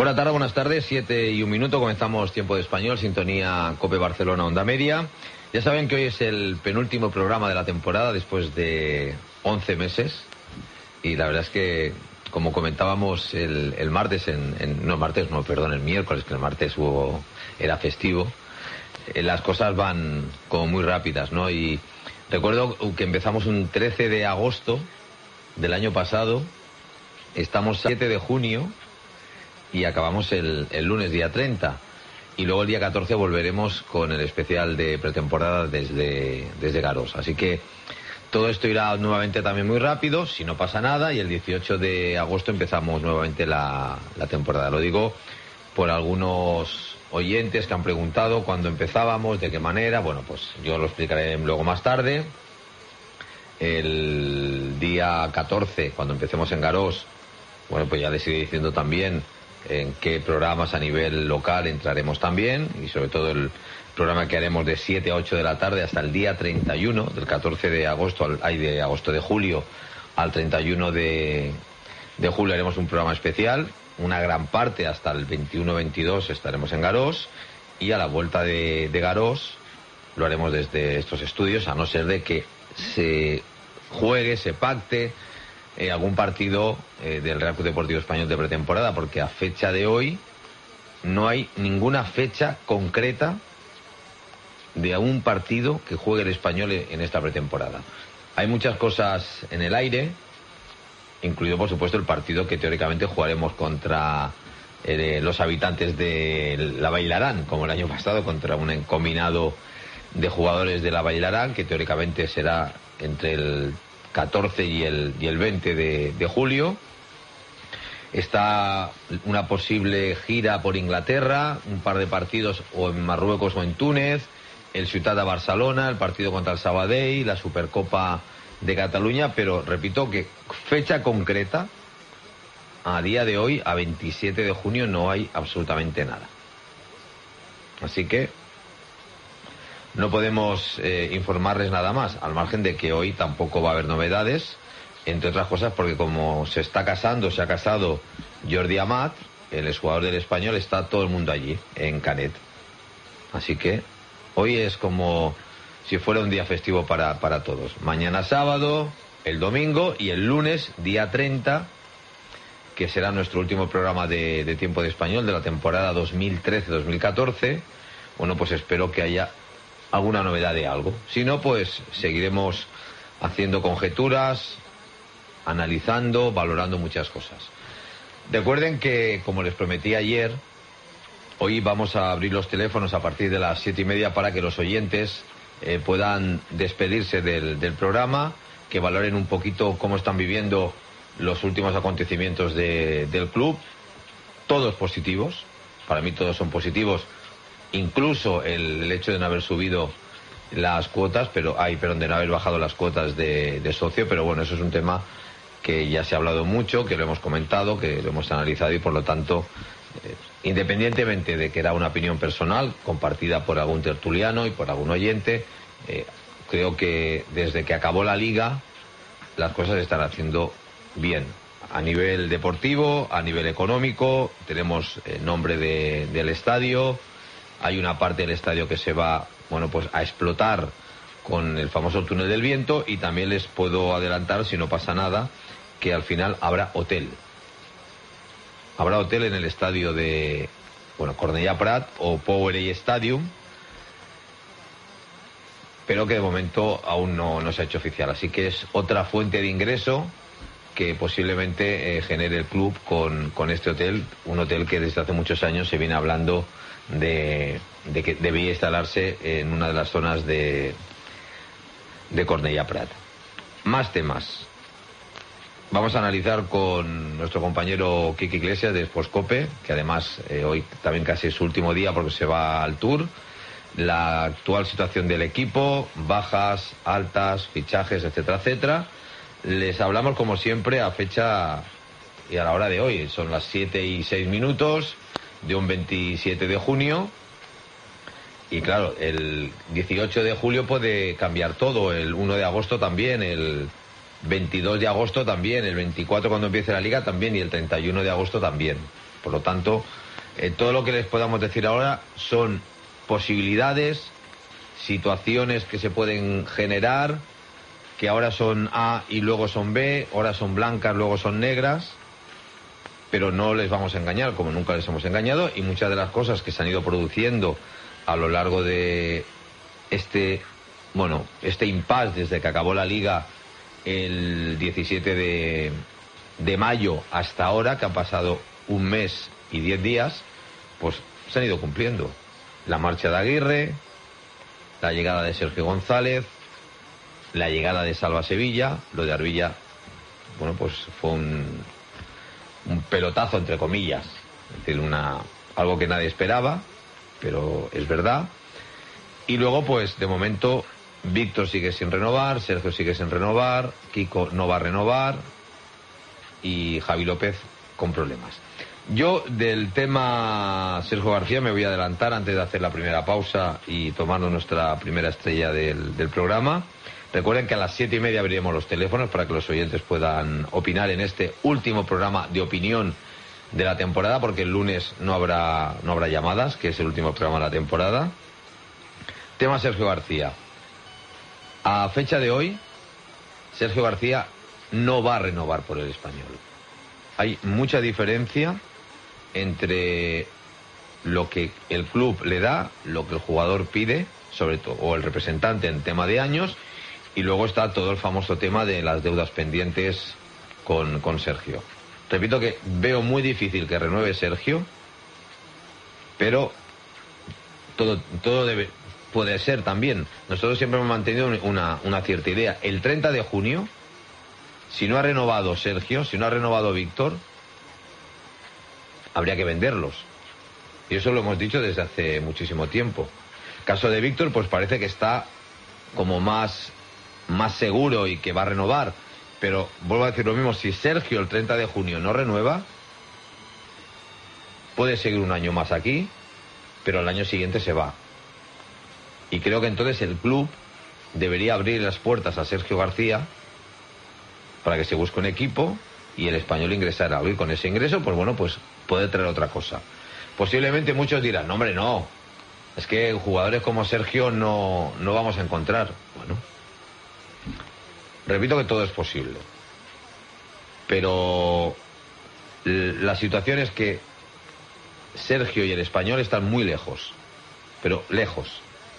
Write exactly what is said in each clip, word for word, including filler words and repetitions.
Buenas tardes, buenas tardes, siete y un minuto, comenzamos Tiempo de Español, sintonía COPE Barcelona, Onda Media. Ya saben que hoy es el penúltimo programa de la temporada después de once meses y la verdad es que, como comentábamos el, el martes, en, en, no martes, no, perdón, el miércoles, que el martes hubo, era festivo, eh, las cosas van como muy rápidas, ¿no? Y recuerdo que empezamos un trece de agosto del año pasado, estamos siete de junio y acabamos el, el lunes día treinta. Y luego el día catorce volveremos con el especial de pretemporada desde, desde Garós. Así que todo esto irá nuevamente también muy rápido, si no pasa nada, y el dieciocho de agosto empezamos nuevamente la, la temporada. Lo digo por algunos oyentes que han preguntado cuándo empezábamos, de qué manera. Bueno, pues yo lo explicaré luego más tarde. El día catorce, cuando empecemos en Garós, bueno, pues ya les iré diciendo también en qué programas a nivel local entraremos también, y sobre todo el programa que haremos de siete a ocho de la tarde hasta el día treinta y uno, del catorce de agosto al, ay, de agosto de julio al treinta y uno de, de julio haremos un programa especial. Una gran parte hasta el veintiuno veintidós estaremos en Garós, y a la vuelta de, de Garós lo haremos desde estos estudios, a no ser de que se juegue, se pacte Eh, algún partido eh, del Real Club Deportivo Español de pretemporada, porque a fecha de hoy no hay ninguna fecha concreta de un partido que juegue el Español en esta pretemporada. Hay muchas cosas en el aire, incluido por supuesto el partido que teóricamente jugaremos contra eh, los habitantes de la Bailarán, como el año pasado, contra un encominado de jugadores de la Bailarán, que teóricamente será entre el catorce y el, y el veinte de, de julio. Está una posible gira por Inglaterra, un par de partidos o en Marruecos o en Túnez, el Ciutat de Barcelona, el partido contra el Sabadell, la Supercopa de Cataluña, pero repito que fecha concreta a día de hoy, a veintisiete de junio, no hay absolutamente nada. Así que no podemos eh, informarles nada más, al margen de que hoy tampoco va a haber novedades, entre otras cosas porque como se está casando, se ha casado Jordi Amat, el exjugador del Español, está todo el mundo allí, en Canet. Así que hoy es como si fuera un día festivo para, para todos. Mañana sábado, el domingo y el lunes, día treinta, que será nuestro último programa de, de Tiempo de Español de la temporada dos mil trece dos mil catorce. Bueno, pues espero que haya alguna novedad de algo. Si no, pues seguiremos haciendo conjeturas, analizando, valorando muchas cosas. Recuerden que, como les prometí ayer, hoy vamos a abrir los teléfonos a partir de las siete y media para que los oyentes eh, puedan despedirse del, del programa, que valoren un poquito cómo están viviendo los últimos acontecimientos de, del club. Todos positivos, para mí todos son positivos, incluso el, el hecho de no haber subido las cuotas, pero ay, perdón, de no haber bajado las cuotas de, de socio, pero bueno, eso es un tema que ya se ha hablado mucho, que lo hemos comentado, que lo hemos analizado, y por lo tanto, eh, independientemente de que era una opinión personal compartida por algún tertuliano y por algún oyente, eh, creo que desde que acabó la liga las cosas se están haciendo bien. A nivel deportivo, a nivel económico, tenemos el nombre de, del estadio. Hay una parte del estadio que se va, bueno, pues a explotar con el famoso túnel del viento, y también les puedo adelantar, si no pasa nada, que al final habrá hotel. Habrá hotel en el estadio de, bueno, Cornellà Prat o Powerade Stadium, pero que de momento aún no, no se ha hecho oficial. Así que es otra fuente de ingreso que posiblemente eh, genere el club con, con este hotel, un hotel que desde hace muchos años se viene hablando de, de que debía instalarse en una de las zonas de, de Cornellà Prat. Más temas. Vamos a analizar con nuestro compañero Quique Iglesias de Sportscope, que además eh, hoy también casi es su último día porque se va al Tour, la actual situación del equipo, bajas, altas, fichajes, etcétera, etcétera. Les hablamos como siempre a fecha y a la hora de hoy. Son las siete y seis minutos de un veintisiete de junio. Y claro, el dieciocho de julio puede cambiar todo, el uno de agosto también, el veintidós de agosto también, el veinticuatro cuando empiece la liga también, y el treinta y uno de agosto también. Por lo tanto, eh, todo lo que les podamos decir ahora son posibilidades, situaciones que se pueden generar, que ahora son A y luego son B, ahora son blancas, luego son negras, pero no les vamos a engañar como nunca les hemos engañado, y muchas de las cosas que se han ido produciendo a lo largo de este, bueno, este impasse desde que acabó la liga el diecisiete de mayo hasta ahora, que ha pasado un mes y diez días, pues se han ido cumpliendo. La marcha de Aguirre, la llegada de Sergio González, la llegada de Salva Sevilla, lo de Arvilla, bueno, pues fue un, un pelotazo entre comillas, es decir, una, algo que nadie esperaba, pero es verdad. Y luego, pues, de momento, Víctor sigue sin renovar, Sergio sigue sin renovar, Kiko no va a renovar y Javi López con problemas. Yo del tema Sergio García me voy a adelantar antes de hacer la primera pausa y tomarnos nuestra primera estrella del, del programa. Recuerden que a las siete y media abriremos los teléfonos para que los oyentes puedan opinar en este último programa de opinión de la temporada, porque el lunes no habrá, no habrá llamadas, que es el último programa de la temporada. Tema Sergio García. A fecha de hoy, Sergio García no va a renovar por el Español. Hay mucha diferencia entre lo que el club le da, lo que el jugador pide, sobre todo, o el representante en tema de años, y luego está todo el famoso tema de las deudas pendientes con, con Sergio. Repito que veo muy difícil que renueve Sergio, pero todo, todo debe, puede ser también. Nosotros siempre hemos mantenido una, una cierta idea. El treinta de junio, si no ha renovado Sergio, si no ha renovado Víctor, habría que venderlos. Y eso lo hemos dicho desde hace muchísimo tiempo. Caso de Víctor, pues parece que está como más, más seguro y que va a renovar. Pero vuelvo a decir lo mismo, si Sergio el treinta de junio no renueva, puede seguir un año más aquí, pero al año siguiente se va. Y creo que entonces el club debería abrir las puertas a Sergio García para que se busque un equipo y el Español ingresara. Y con ese ingreso, pues bueno, pues puede traer otra cosa. Posiblemente muchos dirán, no hombre, no, es que jugadores como Sergio no, no vamos a encontrar. Bueno, repito que todo es posible, pero la situación es que Sergio y el Español están muy lejos, pero lejos.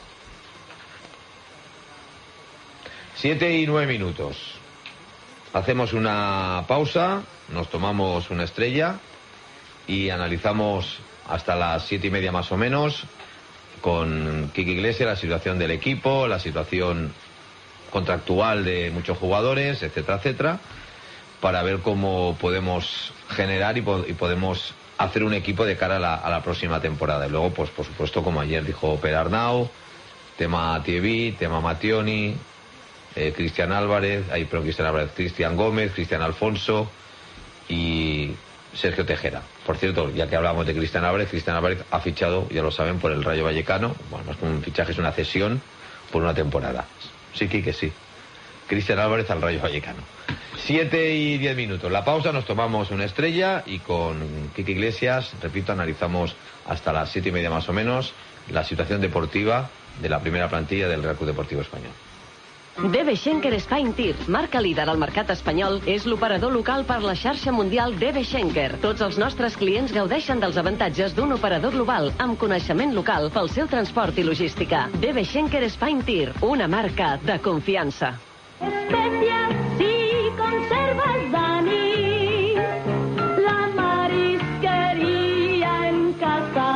Siete y nueve minutos. Hacemos una pausa, nos tomamos una estrella y analizamos hasta las siete y media más o menos con Kiki Iglesias la situación del equipo, la situación contractual de muchos jugadores, etcétera, etcétera, para ver cómo podemos generar y, po y podemos hacer un equipo de cara a la, a la próxima temporada. Y luego, pues por supuesto, como ayer dijo Per Arnau, tema Thierry, tema Mattioni, eh, Cristian Álvarez, ahí pero Cristian Álvarez, Cristian Gómez, Cristian Alfonso y Sergio Tejera. Por cierto, ya que hablamos de Cristian Álvarez, Cristian Álvarez ha fichado, ya lo saben, por el Rayo Vallecano. Bueno, es un fichaje, es una cesión por una temporada. Sí, que sí. Cristian Álvarez al Rayo Vallecano. Siete y diez minutos. La pausa, nos tomamos una estrella y con Kiki Iglesias, repito, analizamos hasta las siete y media más o menos la situación deportiva de la primera plantilla del Real Club Deportivo Español. D B Schenker Spine Tir, marca líder al mercat espanyol, és l'operador local per la xarxa mundial D B Schenker. Tots els nostres clients gaudeixen dels avantatges d'un operador global amb coneixement local pel seu transport i logística. D B Schenker Spine Tir, una marca de confiança. Especias si conservas d'anís, la marisqueria en casa.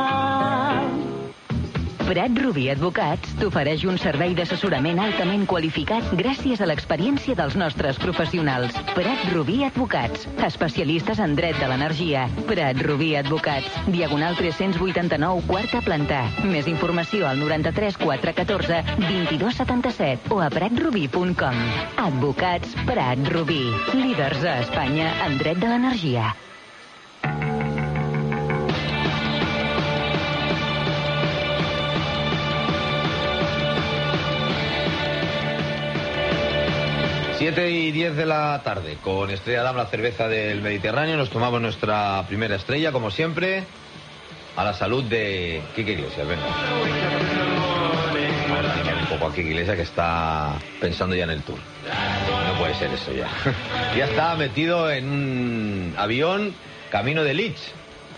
Prat Rubí Advocats t'ofereix un servei d'assessorament altament qualificat gràcies a l'experiència dels nostres professionals. Prat Rubí Advocats, especialistes en dret de l'energia. Prat Rubí Advocats, diagonal tres-cents vuitanta-nou, quarta planta. Més informació al noranta-tres quatre catorze vint-i-dos setanta-set o a prat rubí punt com. Advocats Prat Rubí, líders a Espanya en dret de l'energia. siete y diez de la tarde, con Estrella Damm, la cerveza del Mediterráneo. Nos tomamos nuestra primera estrella, como siempre, a la salud de Quique Iglesias. Venga. Vamos a animar un poco a Quique Iglesias, que está pensando ya en el tour. No puede ser eso ya. Ya está metido en un avión camino de Leeds.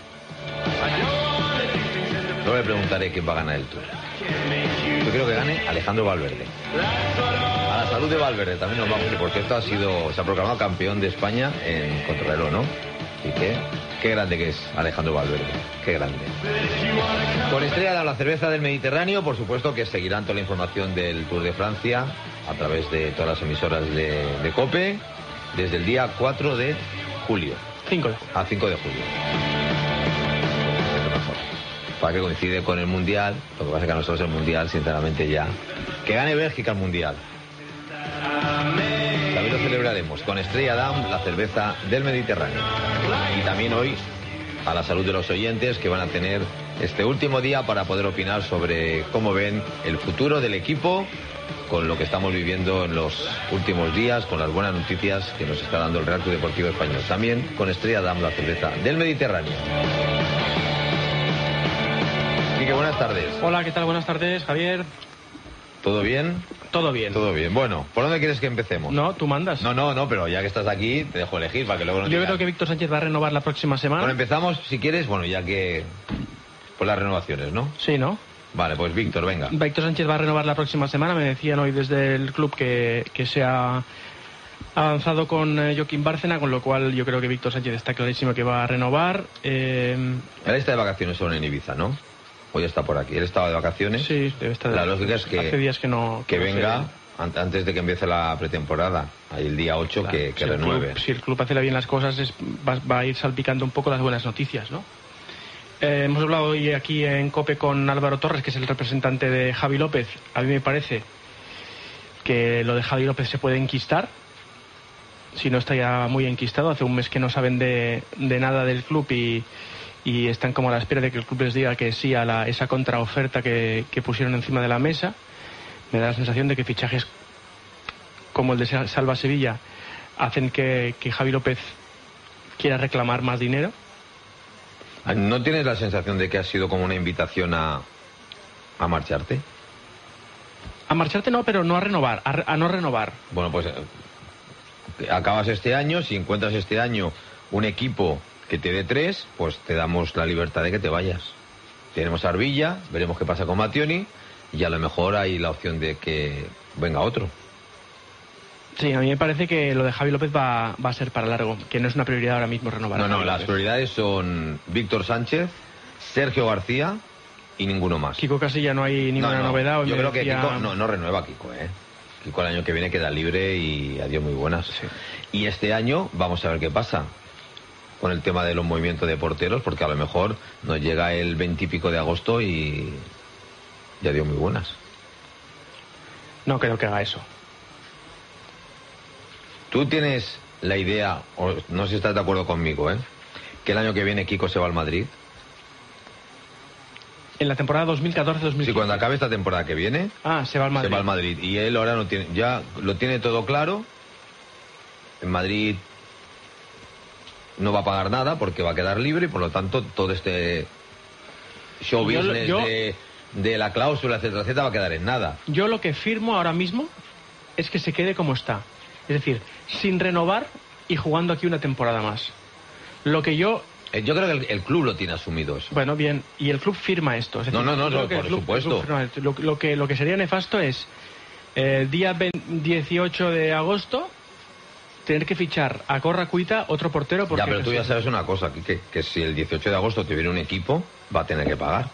No le preguntaré quién va a ganar el tour. Yo creo que gane Alejandro Valverde. A la salud de Valverde también nos vamos, porque esto ha sido, se ha proclamado campeón de España en contrarreloj, ¿no? Y qué, qué grande que es Alejandro Valverde, qué grande. Con Estrella Damm, la cerveza del Mediterráneo, por supuesto que seguirán toda la información del Tour de Francia a través de todas las emisoras de, de COPE desde el día cuatro de julio. cinco. A cinco de julio. Para que coincide con el Mundial. Lo que pasa es que a nosotros el Mundial, sinceramente, ya... Que gane Bélgica el Mundial. También lo celebraremos con Estrella Damm, la cerveza del Mediterráneo. Y también hoy, a la salud de los oyentes, que van a tener este último día para poder opinar sobre cómo ven el futuro del equipo, con lo que estamos viviendo en los últimos días, con las buenas noticias que nos está dando el Real Club Deportivo Español. También con Estrella Damm, la cerveza del Mediterráneo. Quique, buenas tardes. Hola, ¿qué tal? Buenas tardes, Javier. ¿Todo bien? Todo bien. Todo bien. Bueno, ¿por dónde quieres que empecemos? No, tú mandas. No, no, no, pero ya que estás aquí, te dejo elegir para que luego no Yo digas. creo que Víctor Sánchez va a renovar la próxima semana. Bueno, empezamos, si quieres, bueno, ya que... Por las renovaciones, ¿no? Sí, ¿no? Vale, pues Víctor, venga. Víctor Sánchez va a renovar la próxima semana. Me decían hoy desde el club que, que se ha avanzado con eh, Joaquín Bárcena, con lo cual yo creo que Víctor Sánchez está clarísimo que va a renovar. Eh... Él está de vacaciones solo en Ibiza, ¿no? Hoy está por aquí. Él estaba de vacaciones. Sí, debe estar de La lógica es que, hace días que no que no venga sé. an- antes de que empiece la pretemporada, ahí el día ocho, Claro, que, que si el renueve. club- si el club hace bien las cosas, es- va, va a ir salpicando un poco las buenas noticias, ¿no? Eh, hemos hablado hoy aquí en COPE con Álvaro Torres, que es el representante de Javi López. A mí me parece que lo de Javi López se puede enquistar, si no está ya muy enquistado. Hace un mes que no saben de, de nada del club y, y están como a la espera de que el club les diga que sí a la, esa contraoferta que, que pusieron encima de la mesa. Me da la sensación de que fichajes como el de Salva Sevilla hacen que, que Javi López quiera reclamar más dinero. ¿No tienes la sensación de que ha sido como una invitación a, a marcharte? A marcharte no, pero no a renovar, a, re- a no renovar. Bueno, pues eh, acabas este año, si encuentras este año un equipo que te dé tres, pues te damos la libertad de que te vayas. Tenemos a Arbilla, veremos qué pasa con Mattioni, y a lo mejor hay la opción de que venga otro. Sí, a mí me parece que lo de Javi López va, va a ser para largo, que no es una prioridad ahora mismo renovar. No, a no, Javi las López. prioridades son Víctor Sánchez, Sergio García y ninguno más. Kiko Casilla no hay ninguna No, no, novedad. Hoy yo me creo que decía- Kiko no, no renueva a Kiko, ¿eh? Kiko el año que viene queda libre y adiós muy buenas. Sí. Y este año vamos a ver qué pasa con el tema de los movimientos de porteros, porque a lo mejor nos llega el veintipico de agosto y ya dio muy buenas. No creo que haga eso. Tú tienes la idea, o no sé si estás de acuerdo conmigo, ¿eh? Que el año que viene Kiko se va al Madrid. En la temporada dos mil catorce dos mil quince. Si cuando acabe esta temporada que viene, Ah, se va al Madrid. se va al Madrid. Y él ahora no tiene, ya lo tiene todo claro. En Madrid no va a pagar nada porque va a quedar libre, y por lo tanto todo este show Yo lo- business yo- de, de la cláusula, etcétera, etcétera, va a quedar en nada. Yo lo que firmo ahora mismo es que se quede como está. Es decir, sin renovar y jugando aquí una temporada más. Lo que yo... Eh, Yo creo que el, el club lo tiene asumido eso. Bueno, bien, y el club firma esto. Es decir, No, no, no, yo creo no, que el por club- supuesto. el club firma esto. Lo, lo que, lo que sería nefasto es, eh, día veinte dieciocho de agosto, tener que fichar a corra cuita otro portero. Porque Ya, pero tú ya casi- sabes una cosa, que, que, que si el dieciocho de agosto te viene un equipo, va a tener que pagar.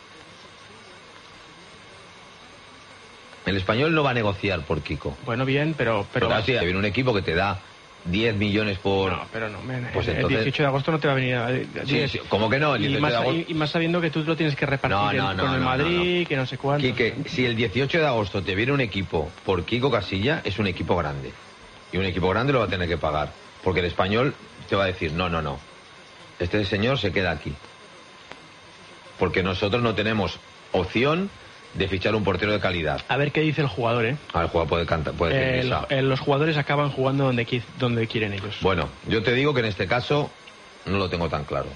El Español no va a negociar por Kiko. Bueno, bien, pero... pero Pero así, te viene un equipo que te da diez millones por... No, pero no, men, Pues el entonces- dieciocho de agosto no te va a venir a Sí, diez. sí, ¿cómo que no? El y, dieciocho más, de agosto... y- y más sabiendo que tú lo tienes que repartir No, en- no, no, con el no, Madrid, no. que no sé cuánto. Quique, si el dieciocho de agosto te viene un equipo por Kiko Casilla, es un equipo grande. Y un equipo grande lo va a tener que pagar. Porque el Español te va a decir, no, no, no. Este señor se queda aquí. Porque nosotros no tenemos opción de fichar un portero de calidad. A ver qué dice el jugador, ¿eh? Ah, el jugador puede cantar, puede Eh, decir el- eh, los jugadores acaban jugando donde, qui- donde quieren ellos. Bueno, yo te digo que en este caso no lo tengo tan claro.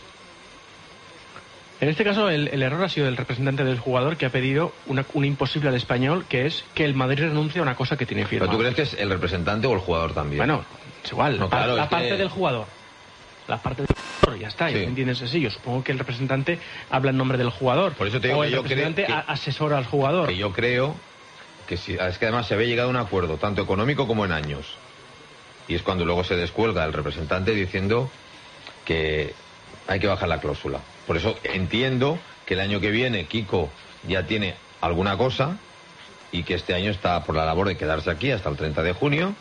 En este caso, el, el error ha sido del representante del jugador, que ha pedido una, un imposible al Español, que es que el Madrid renuncie a una cosa que tiene firmada. ¿Pero tú crees que es el representante o el jugador también? Bueno, es igual. No, la claro, la es parte que- del jugador. La parte del jugador, ya está, Sí. ya entiendes así. Yo supongo que el representante habla en nombre del jugador. Por eso te digo o que el yo creo representante que- a- asesora al jugador. Que yo creo que si, es que además se había llegado a un acuerdo, tanto económico como en años. Y es cuando luego se descuelga el representante diciendo que hay que bajar la cláusula. Por eso entiendo que el año que viene Kiko ya tiene alguna cosa y que este año está por la labor de quedarse aquí hasta el treinta de junio.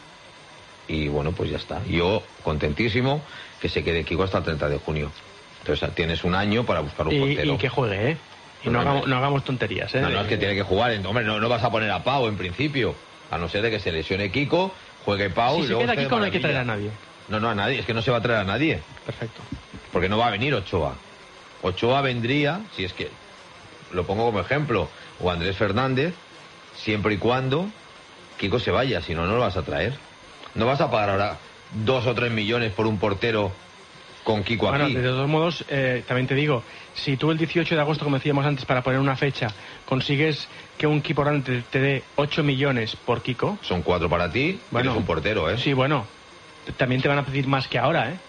Y bueno, pues ya está. Yo contentísimo que se quede Kiko hasta el treinta de junio. Entonces tienes un año para buscar un y, portero. y que juegue, ¿eh? Y no, No, no, hagamos, no. no hagamos tonterías, ¿eh? No, no, es que tiene que jugar. Hombre, no, no vas a poner a Pau en principio. A no ser de que se lesione Kiko, juegue Pau Si y se luego queda esté de Kiko no hay que maravilla. traer a nadie. No, no, a nadie. Es que no se va a traer a nadie. Perfecto. Porque no va a venir Ochoa. Ochoa vendría, si es que lo pongo como ejemplo, o Andrés Fernández, siempre y cuando Kiko se vaya. Si no, no lo vas a traer. No vas a pagar ahora dos o tres millones por un portero con Kiko Bueno, aquí. de todos modos, eh, también te digo, si tú el dieciocho de agosto, como decíamos antes, para poner una fecha, consigues que un Kiko grande te dé ocho millones por Kiko. Son cuatro para ti, Bueno, eres un portero, ¿eh? Sí, bueno, t- también te van a pedir más que ahora, ¿eh?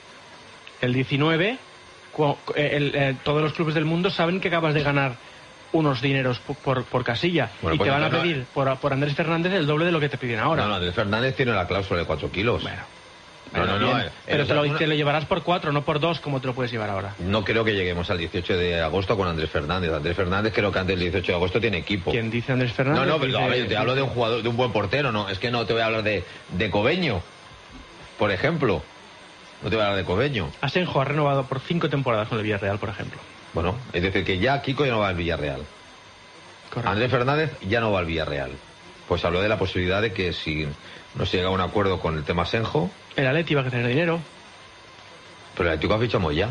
El diecinueve, cu- el- eh, todos los clubes del mundo saben que acabas de ganar unos dineros por, por, por casilla. Bueno, y pues te van a entonces no- pedir por, por Andrés Fernández el doble de lo que te piden ahora. No, no, Andrés Fernández tiene la cláusula de cuatro kilos. Bueno, No, no, no, bien, eh, pero eh, te lo, una- te lo llevarás por cuatro, no por dos, como te lo puedes llevar ahora. No creo que lleguemos al dieciocho de agosto con Andrés Fernández. Andrés Fernández creo que antes del dieciocho de agosto tiene equipo. ¿Quién dice Andrés Fernández? No, no, pero Dice- a ver, te hablo de un jugador, de un buen portero, no, es que no te voy a hablar de, de Cobeño, por ejemplo. No te voy a hablar de Cobeño. Asenjo ha renovado por cinco temporadas con el Villarreal, por ejemplo. Bueno, es decir, que ya Kiko ya no va al Villarreal. Correcto. Andrés Fernández ya no va al Villarreal. Pues habló de la posibilidad de que si no se llega a un acuerdo con el tema Asenjo, El Atleti va a tener dinero. pero el Atlético ha fichado a Moyá.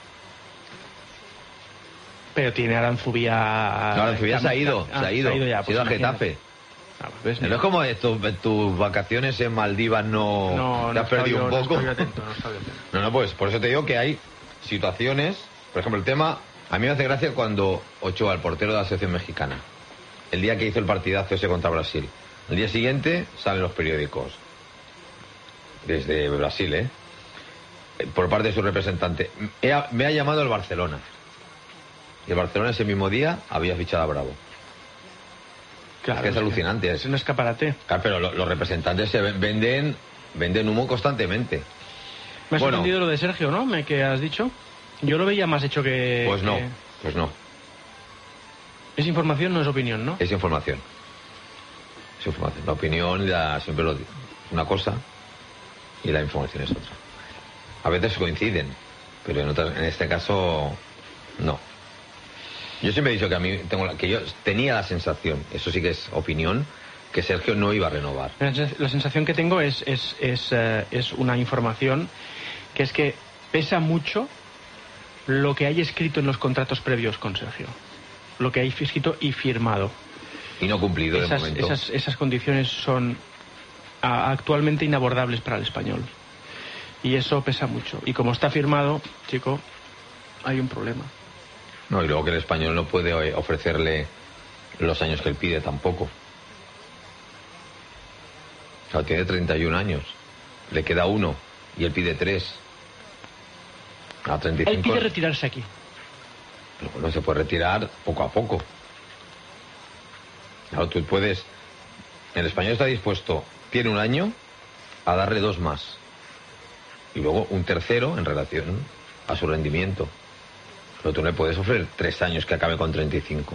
Pero tiene Aranzubía. No, Aranzubía se ha ido, Ah, se ha ido, ya, se ha ido a pues imagínate. Getafe. Ah, pues ves, No es como esto, tus vacaciones en Maldivas no, no, te no has perdido estaba un yo- poco. No estaba yo atento, no estaba yo atento. No, no, pues por eso te digo que hay situaciones, por ejemplo, el tema, a mí me hace gracia cuando Ochoa, el portero de la selección mexicana, el día que hizo el partidazo ese contra Brasil, el día siguiente salen los periódicos, desde Brasil, ¿eh? Por parte de su representante. He- me ha llamado el Barcelona. Y el Barcelona ese mismo día había fichado a Bravo. Claro, es que es alucinante. Es un escaparate. Claro, pero lo- los representantes se ven- venden, venden humo constantemente. Me ha Bueno. sorprendido lo de Sergio, ¿no? Me, que has dicho. Yo lo veía más hecho que. Pues no, que- pues no. Es información, no es opinión, ¿no? Es información. Es información. La opinión la, siempre lo digo. Una cosa y la información es otra. A veces coinciden, pero en, otras- en este caso no. Yo siempre he dicho que a mí tengo la- que yo tenía la sensación, eso sí que es opinión, que Sergio no iba a renovar. La sens- la sensación que tengo es, es, es, eh, es una información que es que pesa mucho lo que hay escrito en los contratos previos con Sergio. Lo que hay escrito y firmado. Y no cumplido de Esas, momento. esas, esas condiciones son a- actualmente inabordables para el español. Y eso pesa mucho. Y como está firmado, chico, hay un problema. No, y luego que el español no puede eh, ofrecerle los años que él pide tampoco. O sea, tiene treinta y un años. Le queda uno y él pide tres. A treinta y Él cinco. pide retirarse aquí. Pero bueno, se puede retirar poco a poco. Claro, tú puedes. El español está dispuesto, tiene un año, a darle dos más. Y luego un tercero en relación a su rendimiento. Pero tú no le puedes ofrecer tres años que acabe con treinta y cinco.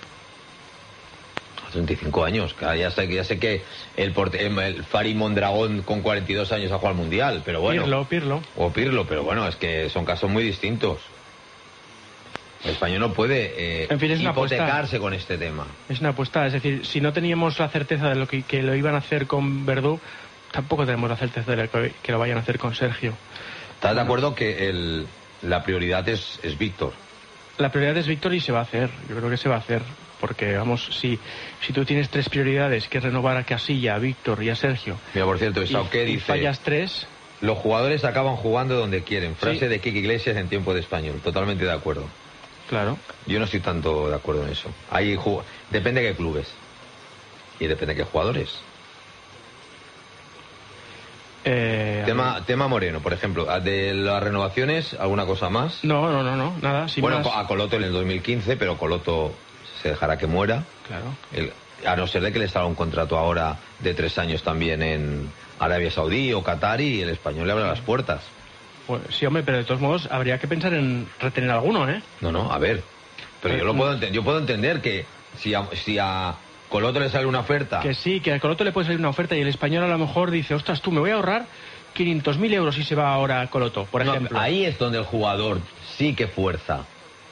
A treinta y cinco años. Claro, ya sé, ya sé que el, porte- el Fari Mondragón con cuarenta y dos años ha jugado al Mundial, pero bueno. Pirlo, Pirlo. O Pirlo, pero bueno, es que son casos muy distintos. El español no puede eh, En fin, es una apuesta. hipotecarse con este tema. Es una apuesta. Es decir, si no teníamos la certeza de lo que, que lo iban a hacer con Verdú, tampoco tenemos la certeza de lo que, que lo vayan a hacer con Sergio. ¿Estás de acuerdo que el, la prioridad es, es Víctor? La prioridad es Víctor y se va a hacer. Yo creo que se va a hacer. porque vamos, si, si tú tienes tres prioridades, que es renovar a Casilla, a Víctor y a Sergio, Mira, por cierto, y, Sauqué y dice... fallas tres... Los jugadores acaban jugando donde quieren. Frase Sí. de Quique Iglesias en Tiempo de Español. Totalmente de acuerdo. Claro. Yo no estoy tanto de acuerdo en eso. Hay ju- Depende de qué clubes. Y depende de qué jugadores. Eh, Tema, tema Moreno, por ejemplo. De las renovaciones, ¿alguna cosa más? No, no, no, no, nada. Sin bueno, más. a Coloto en el dos mil quince, pero Coloto se dejará que muera. Claro. El- a no ser de que le salga un contrato ahora de tres años también en Arabia Saudí o Qatar y el español le abre las puertas. Pues, sí, hombre, pero de todos modos habría que pensar en retener alguno, ¿eh? No, no, a ver. Pero yo lo puedo entender. Yo puedo entender que si a, si a Coloto le sale una oferta. Que sí, que a Coloto le puede salir una oferta y el español a lo mejor dice, ostras, tú me voy a ahorrar quinientos mil euros si se va ahora a Coloto, por No, ejemplo. ahí es donde el jugador sí que fuerza.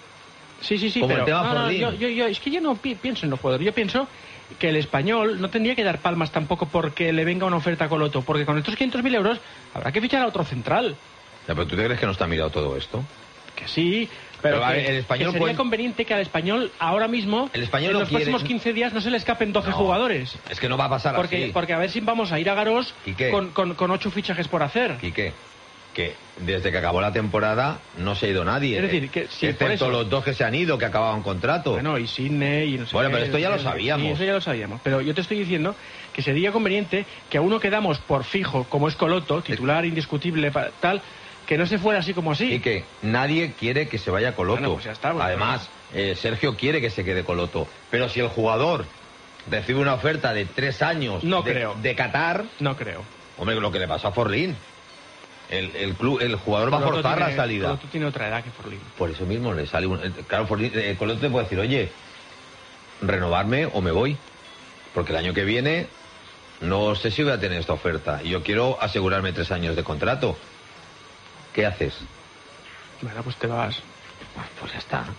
Sí, sí, sí, como pero el tema no, no, Forlín. yo, yo, yo- es que yo no pi- pienso en los jugadores, yo pienso que el español no tendría que dar palmas tampoco porque le venga una oferta a Coloto, porque con estos quinientos mil euros habrá que fichar a otro central. Ya, pero ¿tú te crees que no está mirado todo esto? Que sí, pero, Pero, a que, ver, el español que sería puede- conveniente que al español ahora mismo, El español en no los quiere- próximos quince días, no se le escapen doce No, jugadores. Es que no va a pasar Porque, así. porque a ver si vamos a ir a Garós Quique. con, con, con ocho fichajes por hacer. Quique, que desde que acabó la temporada no se ha ido nadie. Es decir, que sí, por excepto eso. los dos que se han ido, que acababan contrato. Bueno, y Sidney y no sé Bueno, qué, pero esto ya lo sí, sabíamos. Sí, eso ya lo sabíamos. Pero yo te estoy diciendo que sería conveniente que a uno que damos por fijo, como es Coloto, titular indiscutible, pa- tal, que no se fuera así como así. Y que nadie quiere que se vaya Coloto. Bueno, pues ya está, bueno. Además, eh, Sergio quiere que se quede Coloto. Pero si el jugador recibe una oferta de tres años No de, creo. de Qatar, No creo. hombre, lo que le pasó a Forlín. El, el club, el jugador va a Coloto forzar tiene- la salida. Coloto tiene otra edad que Forlín. Por eso mismo le sale un... eh, Claro, Forlín, eh, Coloto te puede decir, oye, renovarme o me voy. Porque el año que viene no sé si voy a tener esta oferta. Y yo quiero asegurarme tres años de contrato. ¿Qué haces? Bueno, pues te vas. Pues ya está.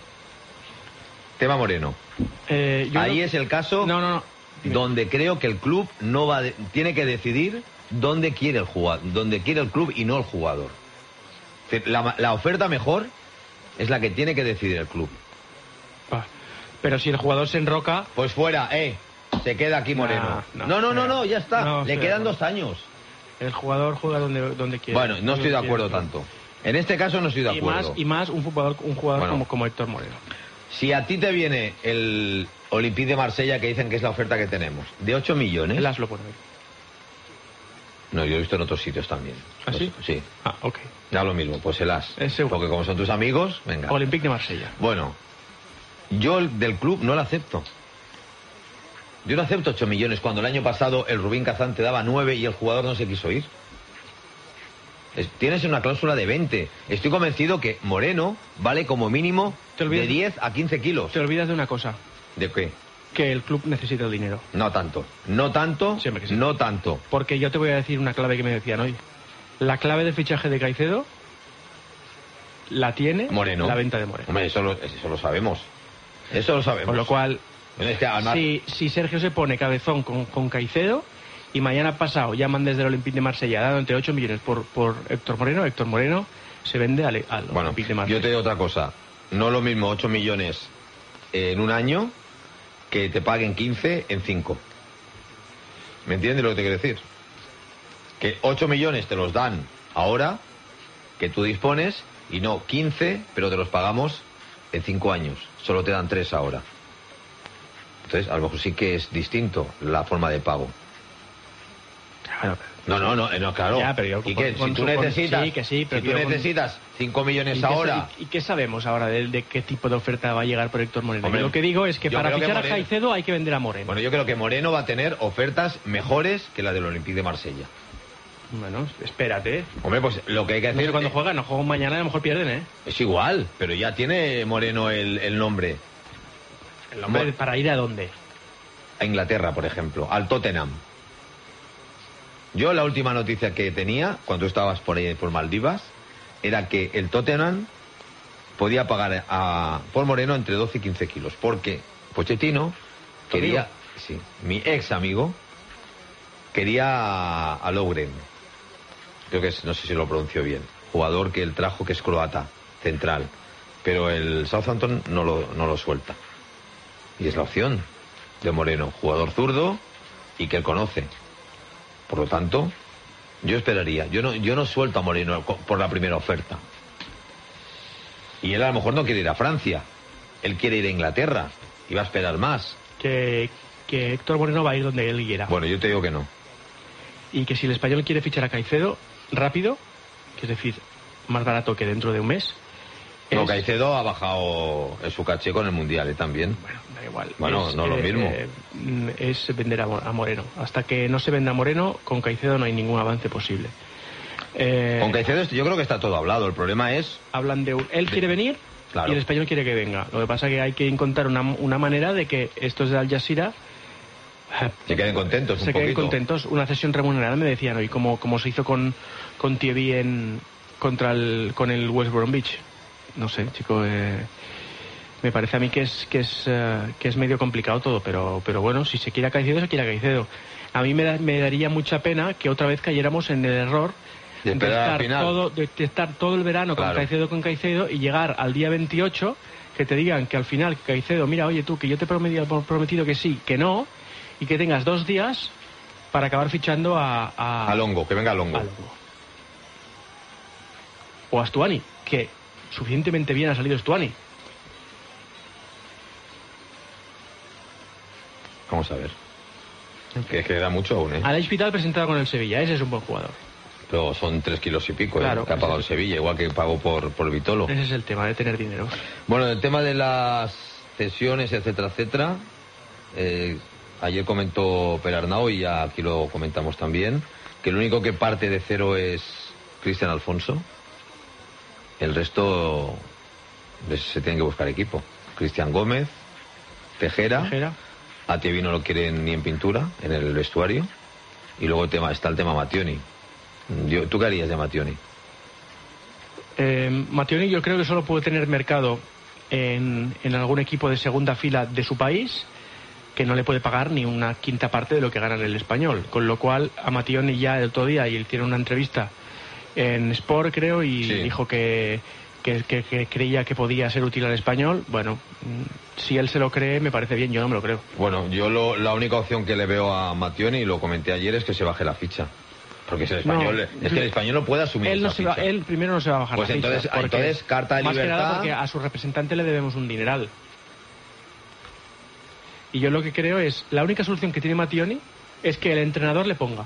Tema Moreno. Eh, yo Ahí no- es el caso No, no, no. Dime. donde creo que el club no va de- tiene que decidir dónde quiere el jugador, dónde quiere el club y no el jugador. Es decir, La, la oferta mejor es la que tiene que decidir el club. Va. Pero si el jugador se enroca, Pues fuera, eh, se queda aquí Moreno. No, No, no, no, no, no, ya está. no, Le estoy de quedan acuerdo. dos años. el jugador juega donde, donde quiere. Bueno, no estoy de Donde acuerdo quiere. tanto. En este caso no estoy de Y acuerdo. más, y más un jugador, un jugador Bueno. como, como Héctor Moreno. Si a ti te viene el Olympique de Marsella, que dicen que es la oferta que tenemos, de ocho millones... El As lo pone ahí. No, yo he visto en otros sitios también. ¿Ah, sí? Pues, sí. Ah, ok. Da lo mismo, pues el As. Ese- Porque como son tus amigos, venga. Olympique de Marsella. Bueno, yo el del club no lo acepto. Yo no acepto ocho millones cuando el año pasado el Rubín Kazán te daba nueve y el jugador no se quiso ir. Es- tienes una cláusula de veinte. Estoy convencido que Moreno vale como mínimo Te olvidas- de diez a quince kilos. Te olvidas de una cosa, ¿De qué? que el club necesita el dinero. No tanto. No tanto. Sí, hombre, que sí. No tanto. Porque yo te voy a decir una clave que me decían hoy. La clave del fichaje de Caicedo la tiene Moreno. la venta de Moreno. Hombre, eso lo, eso lo sabemos. Eso lo sabemos. Con lo cual, Es que además- si, si Sergio se pone cabezón con, con Caicedo y mañana pasado llaman desde el Olympique de Marsella dando entre ocho millones por, por Héctor Moreno, Héctor Moreno se vende al, al Bueno, Olympique de Marsella. yo te digo otra cosa. No lo mismo ocho millones en un año que te paguen quince en cinco. ¿Me entiendes lo que te quiero decir? Que ocho millones te los dan ahora, que tú dispones, y no quince, pero te los pagamos en cinco años. Solo te dan tres ahora. Entonces, a lo mejor sí que es distinto la forma de pago. Claro, No, no, no, no, claro. Ya, pero yo- y que con- si tú con- con- necesitas, sí, que sí, pero si tú yo con- necesitas cinco millones ¿Y qué ahora, sa- ¿Y, y qué sabemos ahora de, de qué tipo de oferta va a llegar por Héctor Moreno? Hombre, Yo lo que digo es que yo para creo que fichar a Moreno- Caicedo hay que vender a Moreno. bueno, yo creo que Moreno va a tener ofertas mejores que la del Olympique de Marsella. Bueno, espérate. Hombre, pues lo que hay que No hacer sé cuándo eh, juegan, no juegan mañana, a lo mejor pierden, ¿eh? es igual, pero ya tiene Moreno el, el nombre. El nombre Mo- para ir a dónde. A Inglaterra, por ejemplo, al Tottenham. Yo la última noticia que tenía, cuando estabas por ahí por Maldivas, era que el Tottenham podía pagar a, por Moreno entre doce y quince kilos, porque Pochettino ¿Tu quería, amigo? sí, mi ex amigo, quería a, a Lovren, creo que es, no sé si lo pronunció bien, jugador que él trajo que es croata, central, pero el Southampton no lo, no lo suelta. Y es la opción de Moreno, jugador zurdo y que él conoce. Por lo tanto, yo esperaría. Yo no, yo no suelto a Moreno por la primera oferta. Y él a lo mejor no quiere ir a Francia. Él quiere ir a Inglaterra y va a esperar más. Que, que Héctor Moreno va a ir donde él quiera. Bueno, yo te digo que no. Y que si el Español quiere fichar a Caicedo rápido, que es decir, más barato que dentro de un mes. No, es... Caicedo ha bajado su caché con el Mundial, ¿eh? También. Bueno, da igual. Bueno, es, no lo eh, mismo. Eh, es vender a, a Moreno. Hasta que no se venda a Moreno, con Caicedo no hay ningún avance posible. Eh, con Caicedo yo creo que está todo hablado. El problema es... Hablan de... Un, él quiere venir, claro, y el Español quiere que venga. Lo que pasa es que hay que encontrar una, una manera de que estos de Al Jazeera... Se queden contentos un Se queden poquito. contentos. Una cesión remunerada, me decían hoy, como, como se hizo con, con Thierry en, contra el, con el West Bromwich. No sé, chico, eh, me parece a mí que es que es uh, que es medio complicado todo, pero pero bueno, si se quiere a Caicedo, se quiere a Caicedo. A mí me, da, me daría mucha pena que otra vez cayéramos en el error de, de, estar, final. todo, de, de estar todo el verano claro. con Caicedo, con Caicedo, y llegar al día veintiocho, que te digan que al final Caicedo, mira, oye tú, que yo te he prometido, prometido que sí, que no, y que tengas dos días para acabar fichando a... A, a Longo, que venga a Longo. a Longo. O a Stuani, que suficientemente bien ha salido Stuani. Vamos a ver. Que queda mucho aún, ¿eh? Aleix Vital presentado con el Sevilla, ese es un buen jugador. Pero son tres kilos y pico, claro, ¿eh? Que ha pagado el Sevilla, igual que pagó por, por Vitolo. Ese es el tema, de tener dinero. Bueno, el tema de las cesiones, etcétera, etcétera. Eh, ayer comentó Perarnau y ya aquí lo comentamos también, que el único que parte de cero es Cristian Alfonso. El resto se tienen que buscar equipo. Cristian Gómez, Tejera, Tejera. A Tievi no lo quieren ni en pintura, en el vestuario. Y luego el tema, está el tema Mattioni. Yo, ¿tú qué harías de Mattioni? Eh, Mattioni yo creo que solo puede tener mercado en, en algún equipo de segunda fila de su país, que no le puede pagar ni una quinta parte de lo que gana en el Español. Con lo cual a Mattioni ya el otro día, y él tiene una entrevista en Sport, creo, y sí. dijo que, que, que, que creía que podía ser útil al Español. Bueno, si él se lo cree, me parece bien, yo no me lo creo. Bueno, yo lo, la única opción que le veo a Mattioni, y lo comenté ayer, es que se baje la ficha. Porque es el español, no, es que el español no puede asumir él no esa se va, ficha. Él primero no se va a bajar pues la entonces, ficha. Porque, entonces, carta de más libertad... que nada porque a su representante le debemos un dineral. Y yo lo que creo es, la única solución que tiene Mattioni es que el entrenador le ponga.